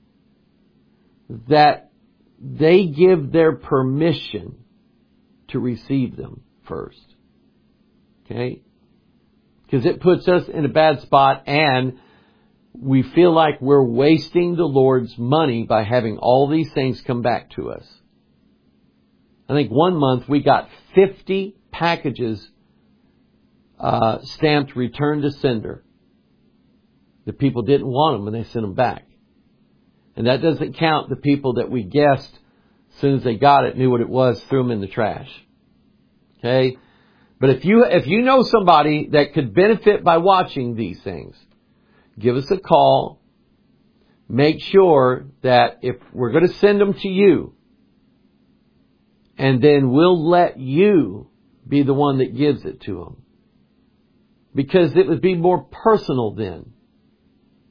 that they give their permission to receive them first. Okay? Because it puts us in a bad spot and we feel like we're wasting the Lord's money by having all these things come back to us. I think one month we got fifty packages uh, stamped return to sender. The people didn't want them and they sent them back. And that doesn't count the people that we guessed as soon as they got it, knew what it was, threw them in the trash. Okay? But if you if you know somebody that could benefit by watching these things, give us a call. Make sure that if we're going to send them to you, and then we'll let you be the one that gives it to them. Because it would be more personal then.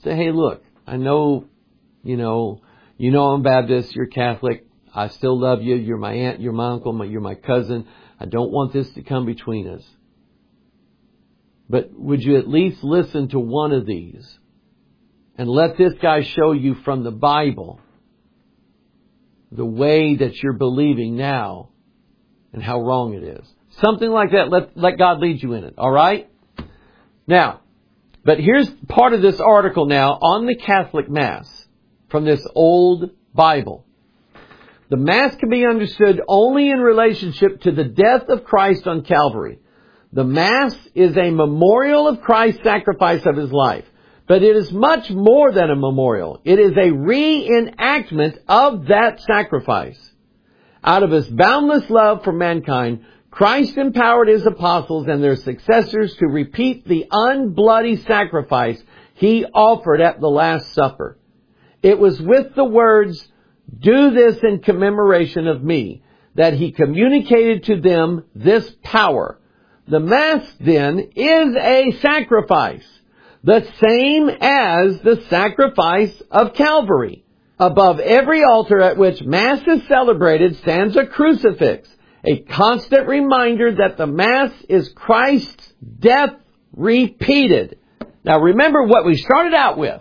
Say, hey, look, I know, you know, you know I'm Baptist, you're Catholic. I still love you. You're my aunt, you're my uncle, my, you're my cousin. I don't want this to come between us. But would you at least listen to one of these and let this guy show you from the Bible the way that you're believing now and how wrong it is. Something like that. Let, let God lead you in it. All right? Now, but here's part of this article now on the Catholic Mass from this old Bible. The Mass can be understood only in relationship to the death of Christ on Calvary. The Mass is a memorial of Christ's sacrifice of His life. But it is much more than a memorial. It is a reenactment of that sacrifice. Out of His boundless love for mankind, Christ empowered His apostles and their successors to repeat the unbloody sacrifice He offered at the Last Supper. It was with the words, "Do this in commemoration of me," that He communicated to them this power. The Mass, then, is a sacrifice, the same as the sacrifice of Calvary. Above every altar at which Mass is celebrated stands a crucifix, a constant reminder that the Mass is Christ's death repeated. Now remember what we started out with.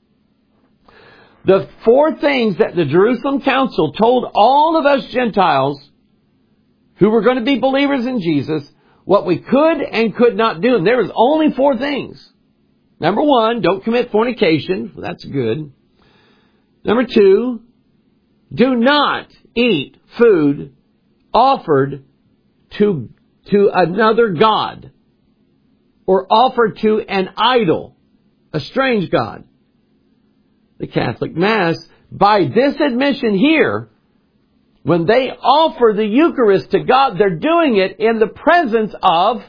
The four things that the Jerusalem Council told all of us Gentiles who were going to be believers in Jesus, what we could and could not do. And there was only four things. Number one, don't commit fornication. Well, that's good. Number two, do not eat food offered to, to another god or offered to an idol, a strange god. The Catholic Mass, by this admission here, when they offer the Eucharist to God, they're doing it in the presence of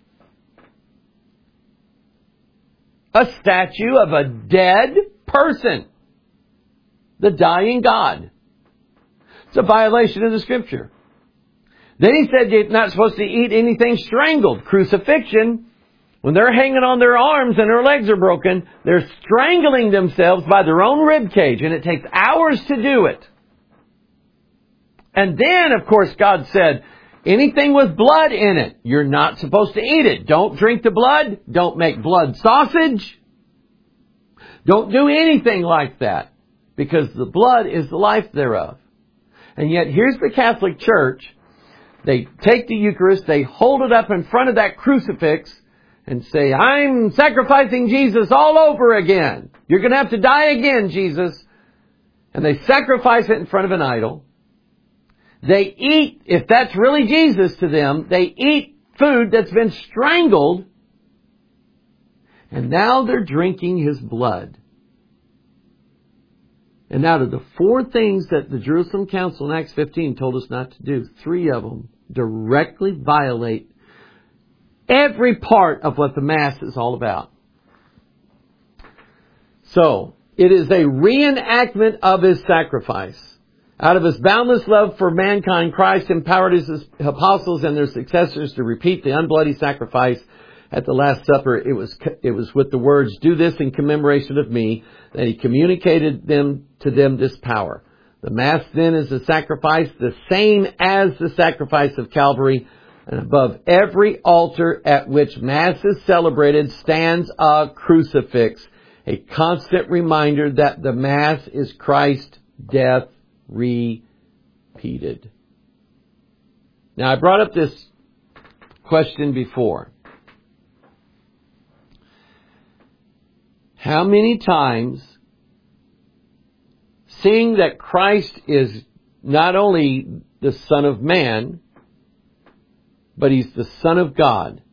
a statue of a dead person, the dying God. It's a violation of the Scripture. Then he said you're not supposed to eat anything strangled. Crucifixion, when they're hanging on their arms and their legs are broken, they're strangling themselves by their own rib cage, and it takes hours to do it. And then, of course, God said, anything with blood in it, you're not supposed to eat it. Don't drink the blood. Don't make blood sausage. Don't do anything like that, because the blood is the life thereof. And yet, here's the Catholic Church. They take the Eucharist, they hold it up in front of that crucifix, and say, I'm sacrificing Jesus all over again. You're going to have to die again, Jesus. And they sacrifice it in front of an idol. They eat, if that's really Jesus to them, they eat food that's been strangled. And now they're drinking His blood. And out of the four things that the Jerusalem Council in Acts fifteen told us not to do, three of them directly violate every part of what the Mass is all about. So, it is a reenactment of His sacrifice. Out of His boundless love for mankind, Christ empowered His apostles and their successors to repeat the unbloody sacrifice at the Last Supper. It was, it was with the words, "Do this in commemoration of me," that He communicated them to them this power. The Mass then is a sacrifice the same as the sacrifice of Calvary. And above every altar at which Mass is celebrated stands a crucifix, a constant reminder that the Mass is Christ's death repeated. Now, I brought up this question before. How many times, seeing that Christ is not only the Son of Man, but He's the Son of God,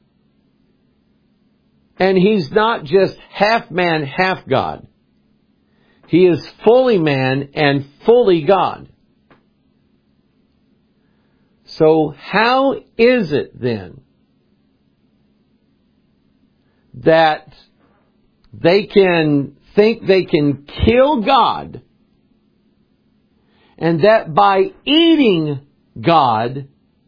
and He's not just half man, half God. He is fully man and fully God. So how is it then that they can think they can kill God, and that by eating God,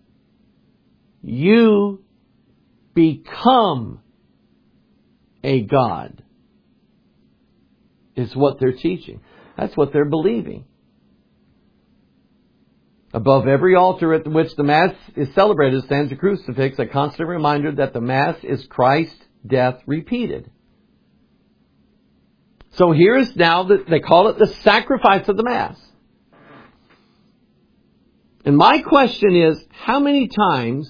you become a God? is what they're teaching. That's what they're believing. Above every altar at which the Mass is celebrated stands a crucifix, a constant reminder that the Mass is Christ's death repeated. So here's now, the, they call it the sacrifice of the Mass. And my question is, how many times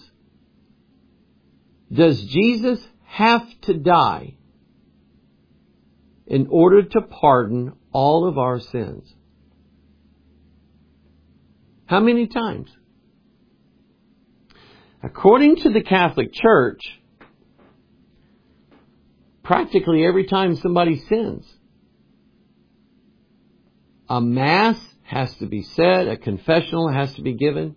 does Jesus have to die in order to pardon all of our sins? How many times? According to the Catholic Church, practically every time somebody sins, a Mass has to be said, a confessional has to be given.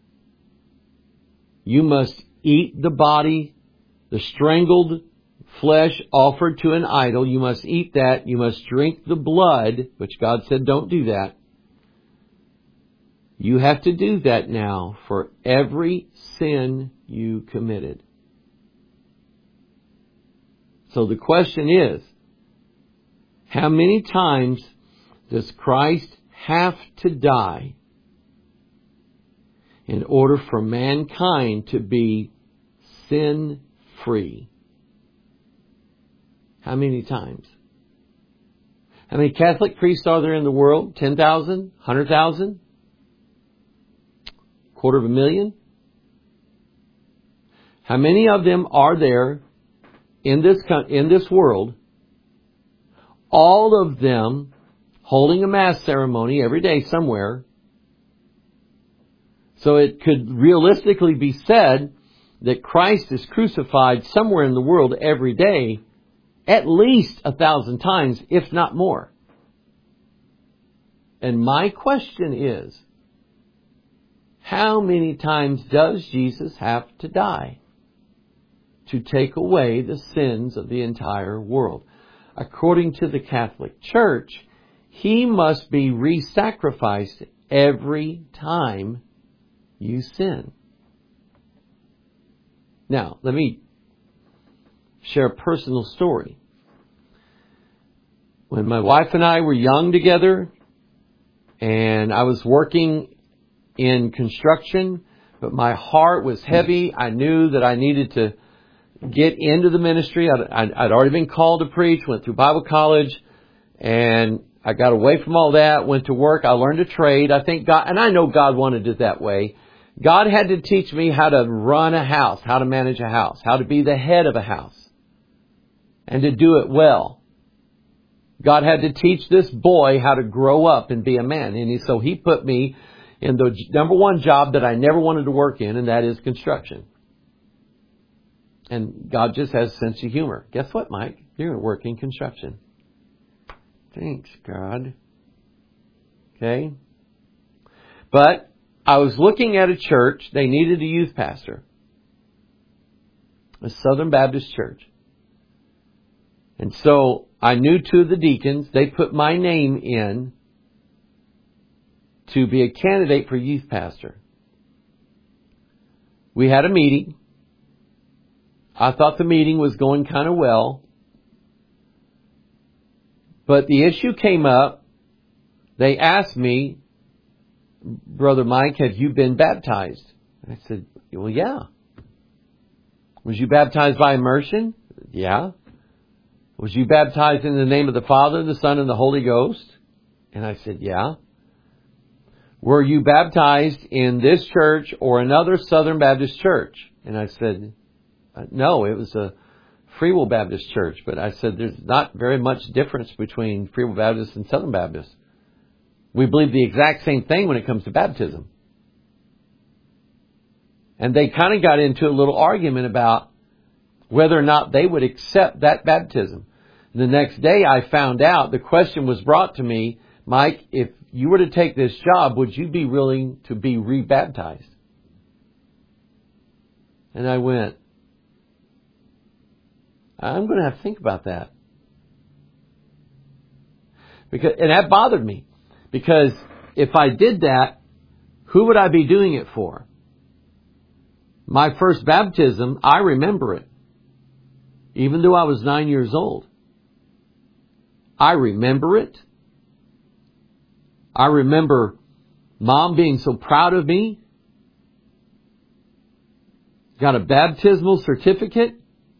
You must eat the body, the strangled flesh offered to an idol. You must eat that. You must drink the blood, which God said don't do that. You have to do that now for every sin you committed. So the question is, how many times does Christ have to die in order for mankind to be sin-free? How many times? How many Catholic priests are there in the world? ten thousand? one hundred thousand? Quarter of a million? How many of them are there in this in this world? All of them holding a Mass ceremony every day somewhere. So it could realistically be said that Christ is crucified somewhere in the world every day, at least a thousand times, if not more. And my question is, how many times does Jesus have to die to take away the sins of the entire world? According to the Catholic Church, He must be re-sacrificed every time you sin. Now, let me share a personal story. When my wife and I were young together, and I was working in construction, but my heart was heavy. I knew that I needed to get into the ministry. I'd, I'd, I'd already been called to preach, went through Bible college, and I got away from all that, went to work. I learned a trade. I think God, and I know God wanted it that way. God had to teach me how to run a house, how to manage a house, how to be the head of a house, and to do it well. God had to teach this boy how to grow up and be a man. And he, so He put me in the number one job that I never wanted to work in, and that is construction. And God just has a sense of humor. Guess what, Mike? You're going to work in construction. Thanks, God. Okay? But I was looking at a church. They needed a youth pastor. A Southern Baptist church. And so I knew two of the deacons. They put my name in to be a candidate for youth pastor. We had a meeting. I thought the meeting was going kind of well. But the issue came up. They asked me, Brother Mike, have you been baptized? I said, well, yeah. Was you baptized by immersion? Yeah. Was you baptized in the name of the Father, the Son, and the Holy Ghost? And I said, yeah. Were you baptized in this church or another Southern Baptist church? And I said, no, it was a Free Will Baptist church. But I said, there's not very much difference between Free Will Baptist and Southern Baptist. We believe the exact same thing when it comes to baptism. And they kind of got into a little argument about whether or not they would accept that baptism. The next day I found out, the question was brought to me, Mike, if you were to take this job, would you be willing to be rebaptized? And I went, I'm going to have to think about that. Because, and that bothered me. Because if I did that, who would I be doing it for? My first baptism, I remember it. Even though I was nine years old. I remember it. I remember Mom being so proud of me. Got a baptismal certificate.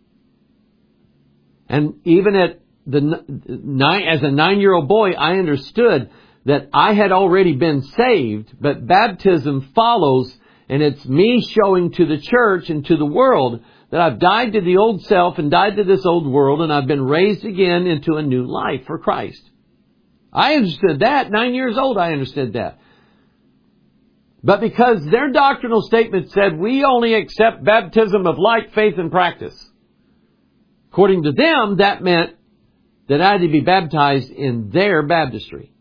And even at the nine, as a nine-year-old boy, I understood that I had already been saved, but baptism follows, and it's me showing to the church and to the world that I've died to the old self and died to this old world, and I've been raised again into a new life for Christ. I understood that. Nine years old, I understood that. But because their doctrinal statement said we only accept baptism of light, faith, and practice, according to them, that meant that I had to be baptized in their baptistry.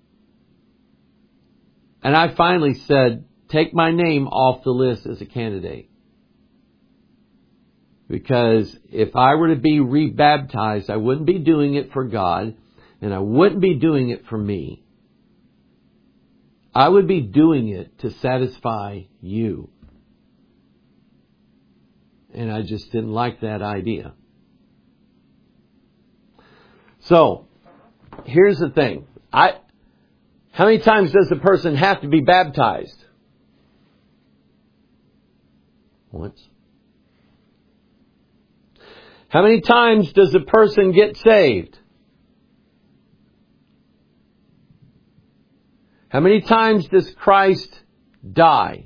And I finally said, take my name off the list as a candidate. Because if I were to be rebaptized, I wouldn't be doing it for God, and I wouldn't be doing it for me. I would be doing it to satisfy you. And I just didn't like that idea. So, here's the thing. I, how many times does a person have to be baptized? Once. How many times does a person get saved? How many times does Christ die?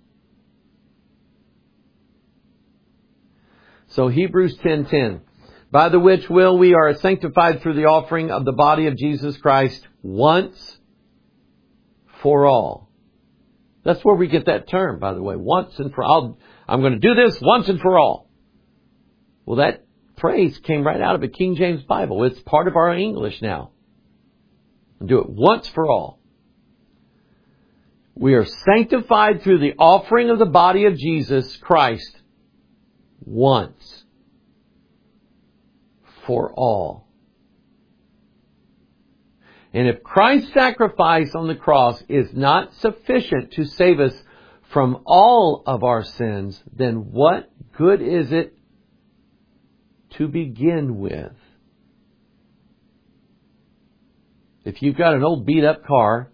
So Hebrews ten ten. By the which will we are sanctified through the offering of the body of Jesus Christ once for all. That's where we get that term, by the way. Once and for all. I'm going to do this once and for all. Well, that phrase came right out of a King James Bible. It's part of our English now. Do it once for all. We are sanctified through the offering of the body of Jesus Christ once for all. And if Christ's sacrifice on the cross is not sufficient to save us from all of our sins, then what good is it to begin with? If you've got an old beat up car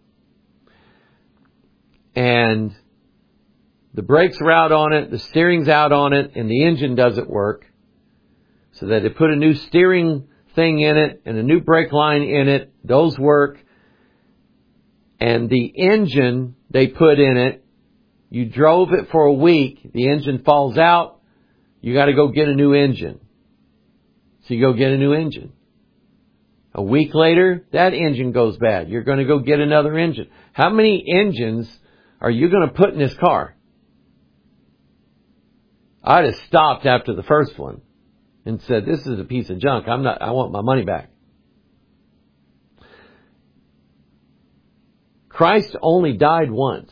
and the brakes are out on it, the steering's out on it, and the engine doesn't work, so that they put a new steering thing in it and a new brake line in it, those work, and the engine they put in it, you drove it for a week, the engine falls out, you got to go get a new engine. So you go get a new engine. A week later, that engine goes bad. You're going to go get another engine. How many engines are you going to put in this car? I'd have stopped after the first one and said, this is a piece of junk. I'm not, I want my money back. Christ only died once.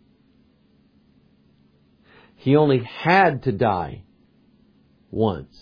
He only had to die once.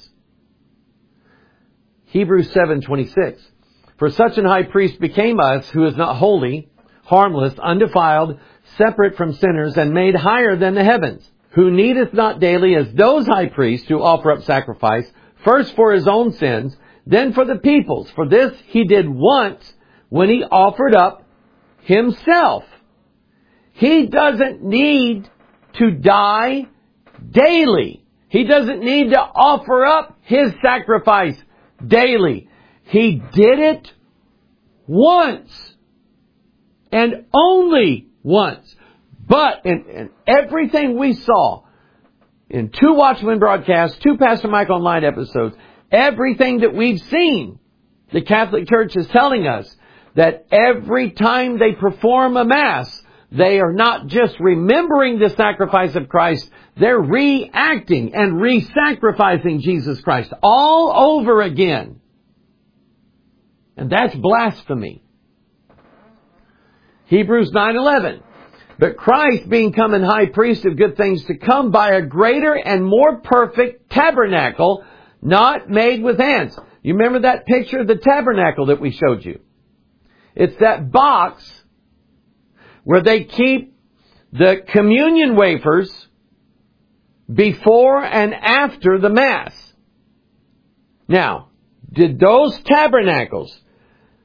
Hebrews seven twenty-six. For such an high priest became us, who is not holy, harmless, undefiled, separate from sinners, and made higher than the heavens, who needeth not daily as those high priests to offer up sacrifice, first for his own sins, then for the people's. For this he did once when he offered up himself. He doesn't need to die daily. He doesn't need to offer up his sacrifice daily. He did it once. And only once. But in, in everything we saw in two Watchman broadcasts, two Pastor Mike Online episodes, everything that we've seen, the Catholic Church is telling us that every time they perform a Mass, they are not just remembering the sacrifice of Christ, they're reacting and re-sacrificing Jesus Christ all over again. And that's blasphemy. Hebrews nine eleven. But Christ, being come in high priest of good things to come, by a greater and more perfect tabernacle, not made with hands. You remember that picture of the tabernacle that we showed you? It's that box where they keep the communion wafers before and after the Mass. Now, did those tabernacles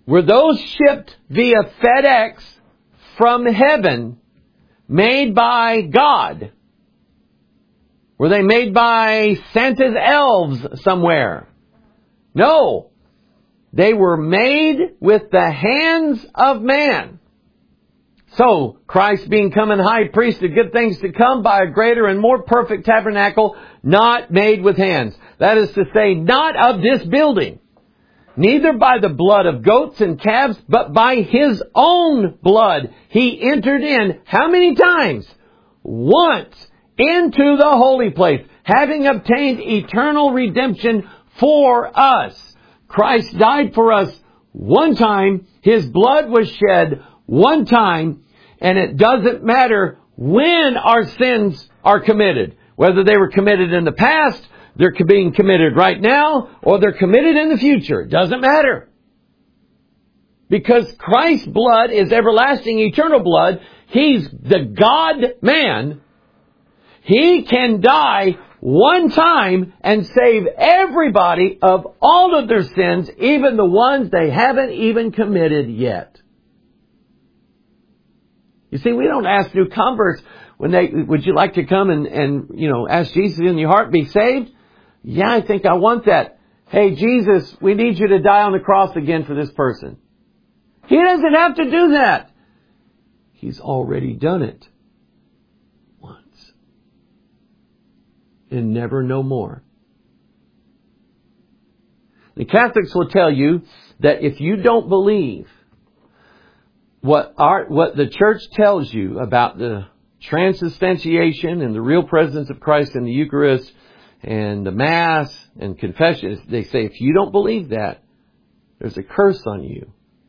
Were those shipped via FedEx from heaven, made by God? Were they made by Santa's elves somewhere? No. They were made with the hands of man. So, Christ being coming high priest of good things to come by a greater and more perfect tabernacle, not made with hands. That is to say, not of this building. Neither by the blood of goats and calves, but by His own blood. He entered in, how many times? Once into the holy place, having obtained eternal redemption for us. Christ died for us one time. His blood was shed one time. And it doesn't matter when our sins are committed. Whether they were committed in the past, they're being committed right now, or they're committed in the future. It doesn't matter. Because Christ's blood is everlasting, eternal blood. He's the God-man. He can die one time and save everybody of all of their sins, even the ones they haven't even committed yet. You see, we don't ask new converts when they, would you like to come and, and, you know, ask Jesus in your heart, be saved? Yeah, I think I want that. Hey, Jesus, we need you to die on the cross again for this person. He doesn't have to do that. He's already done it once. And never no more. The Catholics will tell you that if you don't believe What our, what the church tells you about the transubstantiation and the real presence of Christ in the Eucharist and the Mass and confession, they say if you don't believe that, there's a curse on you.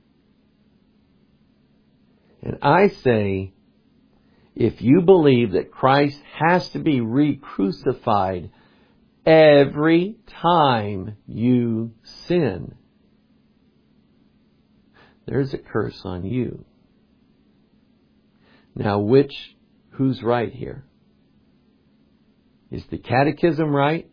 And I say, if you believe that Christ has to be re-crucified every time you sin, there's a curse on you. Now, which, who's right here? Is the Catechism right?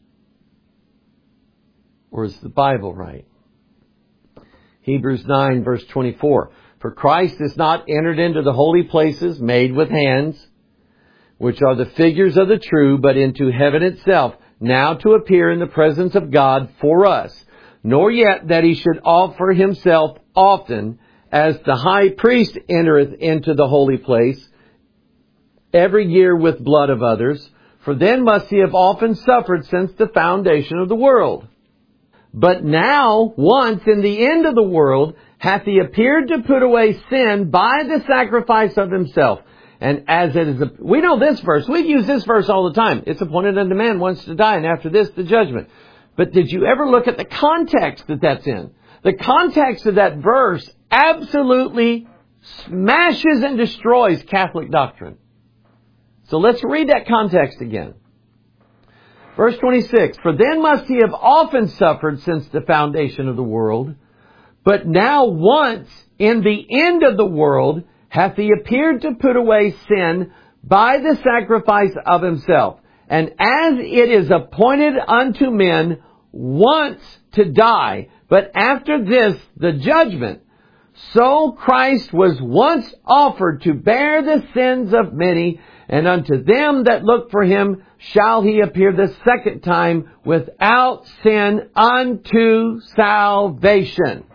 Or is the Bible right? Hebrews nine verse twenty-four. For Christ is not entered into the holy places made with hands, which are the figures of the true, but into heaven itself, now to appear in the presence of God for us. Nor yet that He should offer Himself often, as the high priest entereth into the holy place every year with blood of others, for then must He have often suffered since the foundation of the world. But now, once in the end of the world, hath He appeared to put away sin by the sacrifice of Himself. And as it is, a, we know this verse. We use this verse all the time. It's appointed unto man once to die, and after this, the judgment. But did you ever look at the context that that's in? The context of that verse absolutely smashes and destroys Catholic doctrine. So let's read that context again. Verse twenty-six, for then must He have often suffered since the foundation of the world, but now once in the end of the world hath He appeared to put away sin by the sacrifice of Himself. And as it is appointed unto men once to die, but after this the judgment, so Christ was once offered to bear the sins of many, and unto them that look for Him shall He appear the second time without sin unto salvation.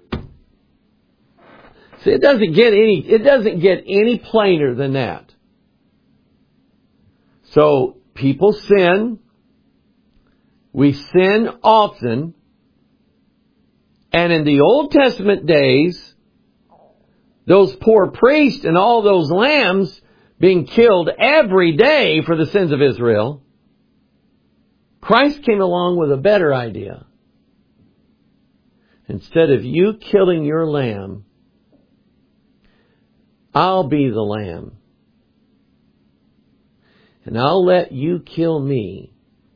See, it doesn't get any, it doesn't get any plainer than that. So, people sin. We sin often. And in the Old Testament days, those poor priests and all those lambs being killed every day for the sins of Israel, Christ came along with a better idea. Instead of you killing your lamb, I'll be the lamb. And I'll let you kill me.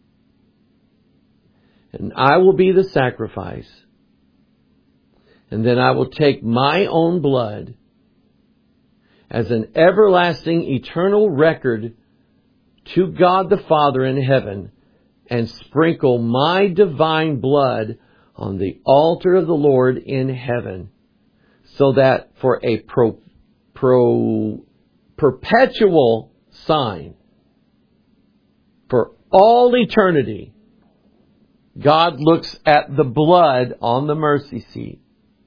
And I will be the sacrifice. And then I will take my own blood as an everlasting, eternal record to God the Father in heaven and sprinkle my divine blood on the altar of the Lord in heaven so that for a pro, pro, perpetual sign, for all eternity, God looks at the blood on the mercy seat.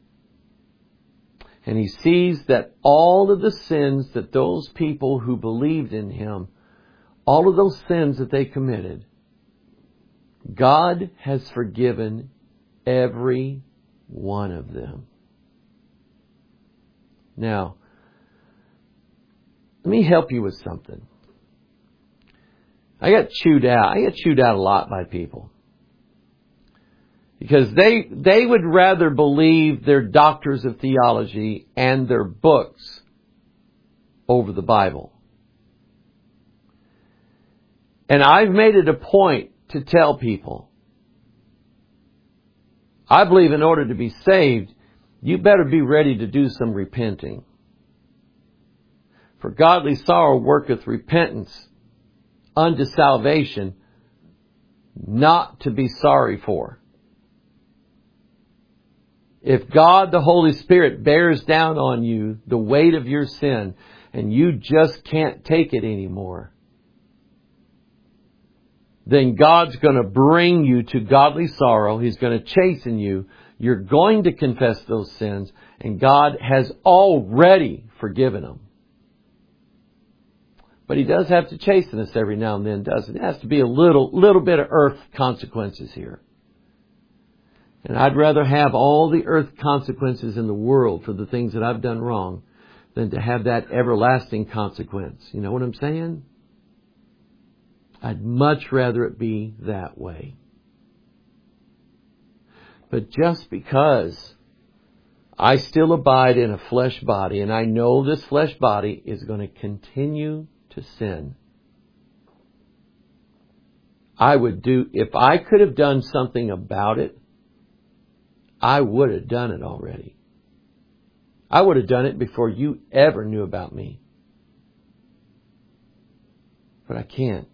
And He sees that all of the sins that those people who believed in Him, all of those sins that they committed, God has forgiven every one of them. Now, let me help you with something. I got chewed out. I get chewed out a lot by people. Because they, they would rather believe their doctors of theology and their books over the Bible. And I've made it a point to tell people, I believe in order to be saved, you better be ready to do some repenting. For godly sorrow worketh repentance unto salvation, not to be sorry for. If God, the Holy Spirit, bears down on you the weight of your sin and you just can't take it anymore, then God's going to bring you to godly sorrow. He's going to chasten you. You're going to confess those sins, and God has already forgiven them. But He does have to chasten us every now and then, doesn't it? It has to be a little, little bit of earth consequences here. And I'd rather have all the earth consequences in the world for the things that I've done wrong than to have that everlasting consequence. You know what I'm saying? I'd much rather it be that way. But just because I still abide in a flesh body, and I know this flesh body is going to continue to sin, I would do, if I could have done something about it, I would have done it already. I would have done it before you ever knew about me. But I can't.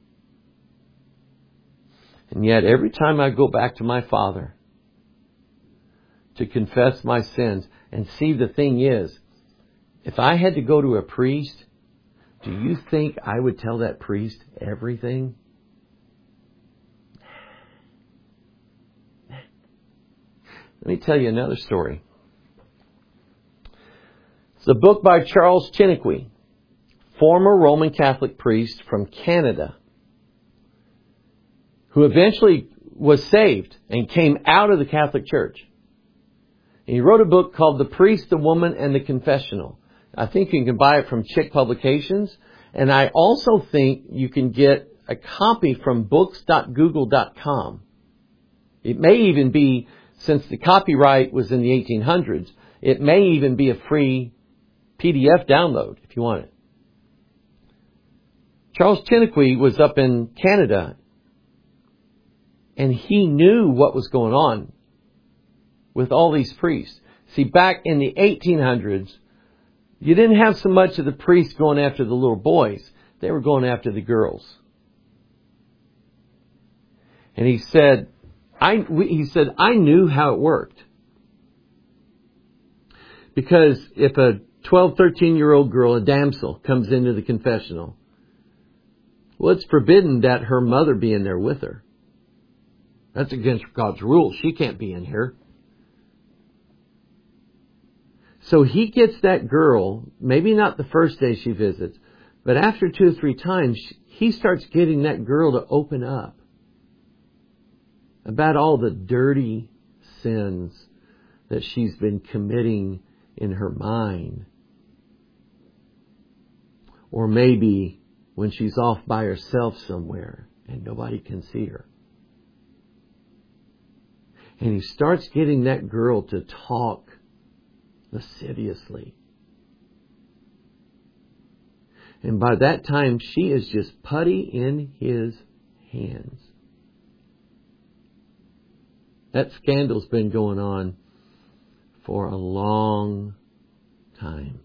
And yet every time I go back to my Father to confess my sins, and see, the thing is, if I had to go to a priest, do you think I would tell that priest everything? Let me tell you another story. It's a book by Charles Chiniquy, former Roman Catholic priest from Canada, who eventually was saved and came out of the Catholic Church. And he wrote a book called The Priest, the Woman, and the Confessional. I think you can buy it from Chick Publications. And I also think you can get a copy from books dot google dot com. It may even be, since the copyright was in the eighteen hundreds, it may even be a free P D F download if you want it. Charles Chiniquy was up in Canada, and he knew what was going on with all these priests. See, back in the eighteen hundreds, you didn't have so much of the priests going after the little boys. They were going after the girls. And he said, I, he said, I knew how it worked. Because if a twelve, thirteen-year-old girl, a damsel, comes into the confessional, well, it's forbidden that her mother be in there with her. That's against God's rules. She can't be in here. So he gets that girl, maybe not the first day she visits, but after two or three times, he starts getting that girl to open up about all the dirty sins that she's been committing in her mind. Or maybe when she's off by herself somewhere and nobody can see her. And he starts getting that girl to talk lasciviously. And by that time, she is just putty in his hands. That scandal's been going on for a long time.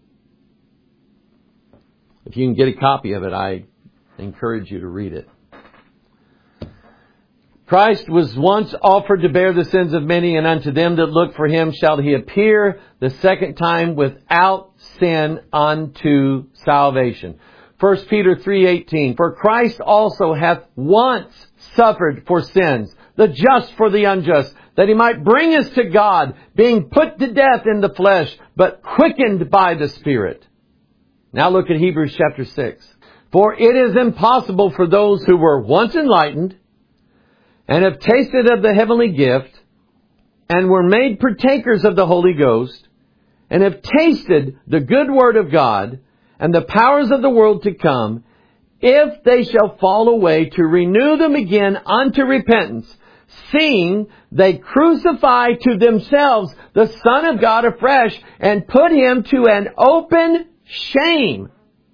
If you can get a copy of it, I encourage you to read it. Christ was once offered to bear the sins of many, and unto them that look for Him shall He appear the second time without sin unto salvation. First Peter three eighteen, for Christ also hath once suffered for sins, the just for the unjust, that He might bring us to God, being put to death in the flesh, but quickened by the Spirit. Now look at Hebrews chapter six. For it is impossible for those who were once enlightened, and have tasted of the heavenly gift, and were made partakers of the Holy Ghost, and have tasted the good word of God, and the powers of the world to come, if they shall fall away, to renew them again unto repentance, seeing they crucify to themselves the Son of God afresh, and put Him to an open shame.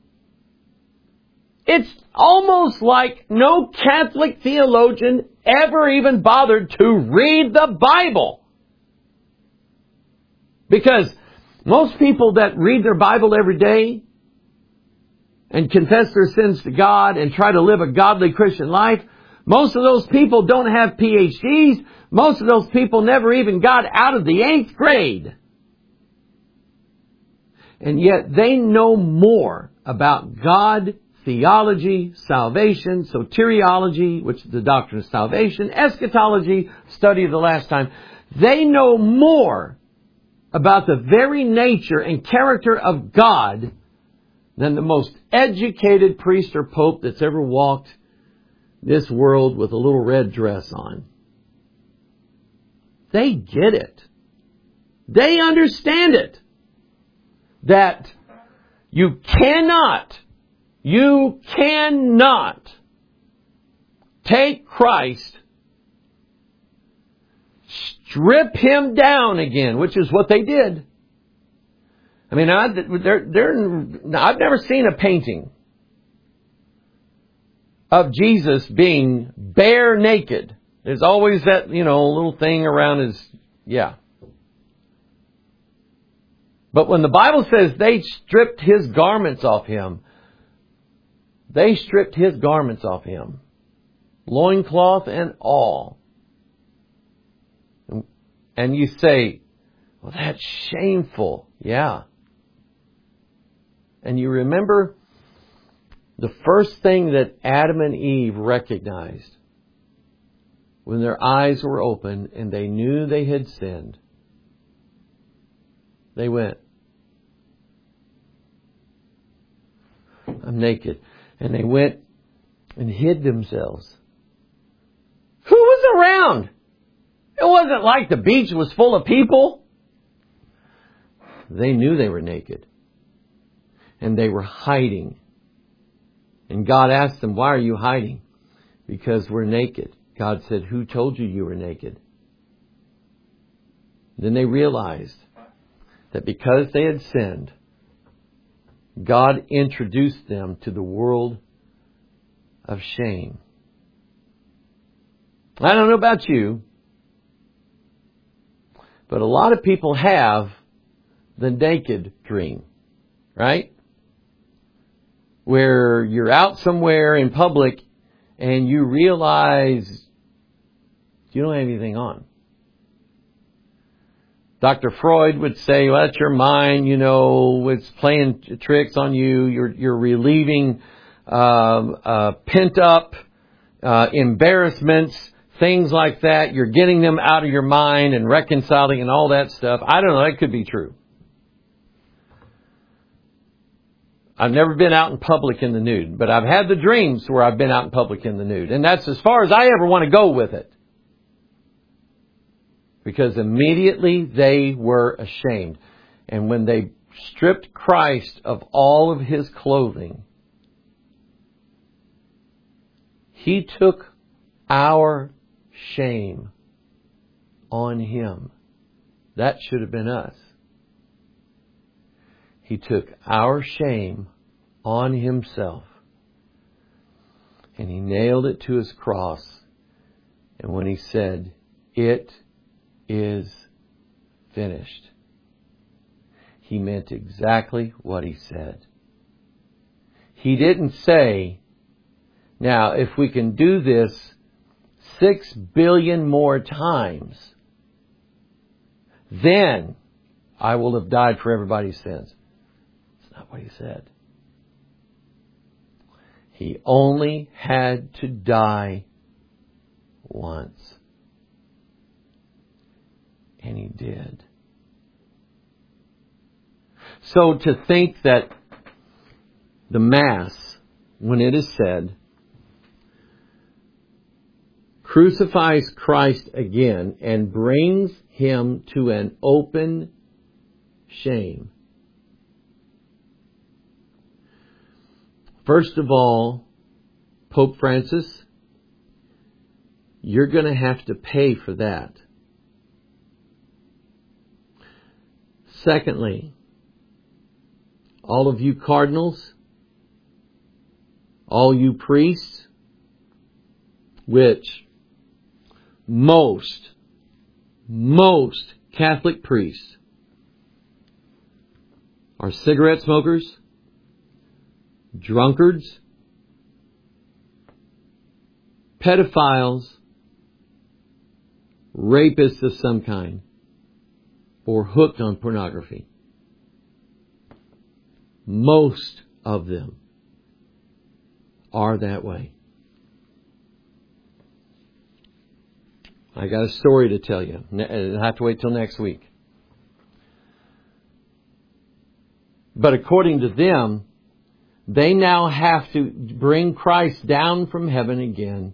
It's almost like no Catholic theologian ever even bothered to read the Bible. Because most people that read their Bible every day and confess their sins to God and try to live a godly Christian life, most of those people don't have P H Ds. Most of those people never even got out of the eighth grade. And yet they know more about God, theology, salvation, soteriology, which is the doctrine of salvation, eschatology, study of the last time. They know more about the very nature and character of God than the most educated priest or pope that's ever walked this world with a little red dress on. They get it. They understand it. That you cannot You cannot take Christ, strip Him down again, which is what they did. I mean, I, they're, they're, I've never seen a painting of Jesus being bare naked. There's always that, you know, little thing around his, yeah. But when the Bible says they stripped His garments off Him, they stripped His garments off Him. Loincloth and all. And you say, well, that's shameful. Yeah. And you remember the first thing that Adam and Eve recognized when their eyes were open and they knew they had sinned. They went, I'm naked. And they went and hid themselves. Who was around? It wasn't like the beach was full of people. They knew they were naked. And they were hiding. And God asked them, why are you hiding? Because we're naked. God said, who told you you were naked? Then they realized that because they had sinned, God introduced them to the world of shame. I don't know about you, but a lot of people have the naked dream, right? Where you're out somewhere in public and you realize you don't have anything on. Doctor Freud would say, well, that's your mind, you know, it's playing tricks on you. You're, you're relieving um, uh, pent up uh, embarrassments, things like that. You're getting them out of your mind and reconciling and all that stuff. I don't know. That could be true. I've never been out in public in the nude, but I've had the dreams where I've been out in public in the nude. And that's as far as I ever want to go with it. Because immediately they were ashamed. And when they stripped Christ of all of His clothing, He took our shame on Him. That should have been us. He took our shame on Himself. And He nailed it to His cross. And when He said, it is finished, He meant exactly what He said. He didn't say, now if we can do this six billion more times, then I will have died for everybody's sins. That's not what He said. He only had to die once. And He did. So to think that the Mass, when it is said, crucifies Christ again and brings Him to an open shame. First of all, Pope Francis, you're going to have to pay for that. Secondly, all of you cardinals, all you priests, which most, most Catholic priests are cigarette smokers, drunkards, pedophiles, rapists of some kind, or hooked on pornography. Most of them are that way. I got a story to tell you. I'll have to wait till next week. But according to them, they now have to bring Christ down from heaven again,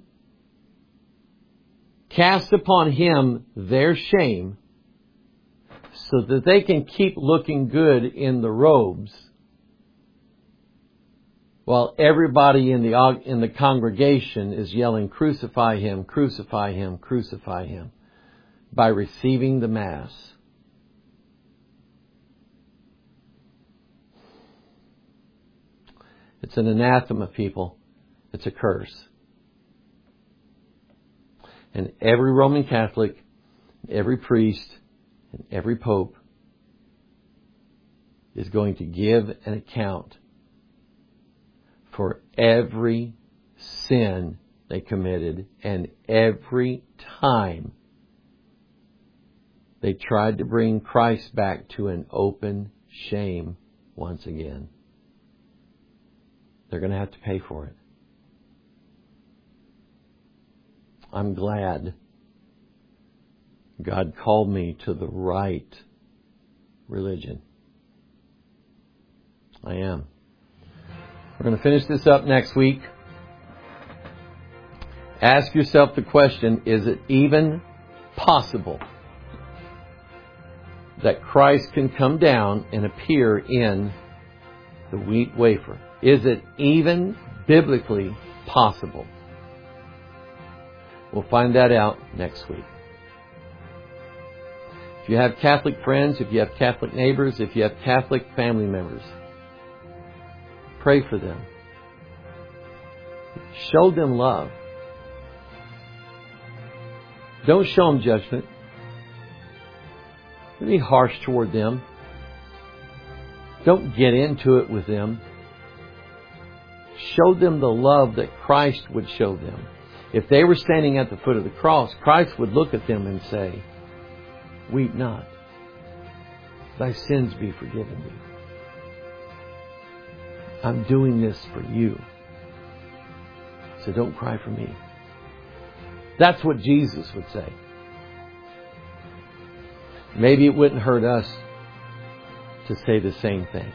cast upon Him their shame, so that they can keep looking good in the robes, while everybody in the in the congregation is yelling, "Crucify Him, crucify Him, crucify Him," by receiving the Mass. It's an anathema, people. It's a curse. And every Roman Catholic, every priest, and every pope is going to give an account for every sin they committed and every time they tried to bring Christ back to an open shame once again. They're going to have to pay for it. I'm glad God called me to the right religion. I am. We're going to finish this up next week. Ask yourself the question, is it even possible that Christ can come down and appear in the wheat wafer? Is it even biblically possible? We'll find that out next week. If you have Catholic friends, if you have Catholic neighbors, if you have Catholic family members, pray for them. Show them love. Don't show them judgment. Don't be harsh toward them. Don't get into it with them. Show them the love that Christ would show them. If they were standing at the foot of the cross, Christ would look at them and say, "Weep not. Thy sins be forgiven thee. I'm doing this for you. So don't cry for me." That's what Jesus would say. Maybe it wouldn't hurt us to say the same thing.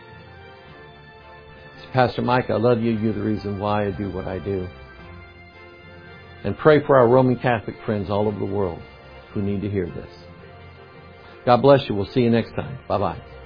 Pastor Mike, I love you. You're the reason why I do what I do. And pray for our Roman Catholic friends all over the world who need to hear this. God bless you. We'll see you next time. Bye-bye.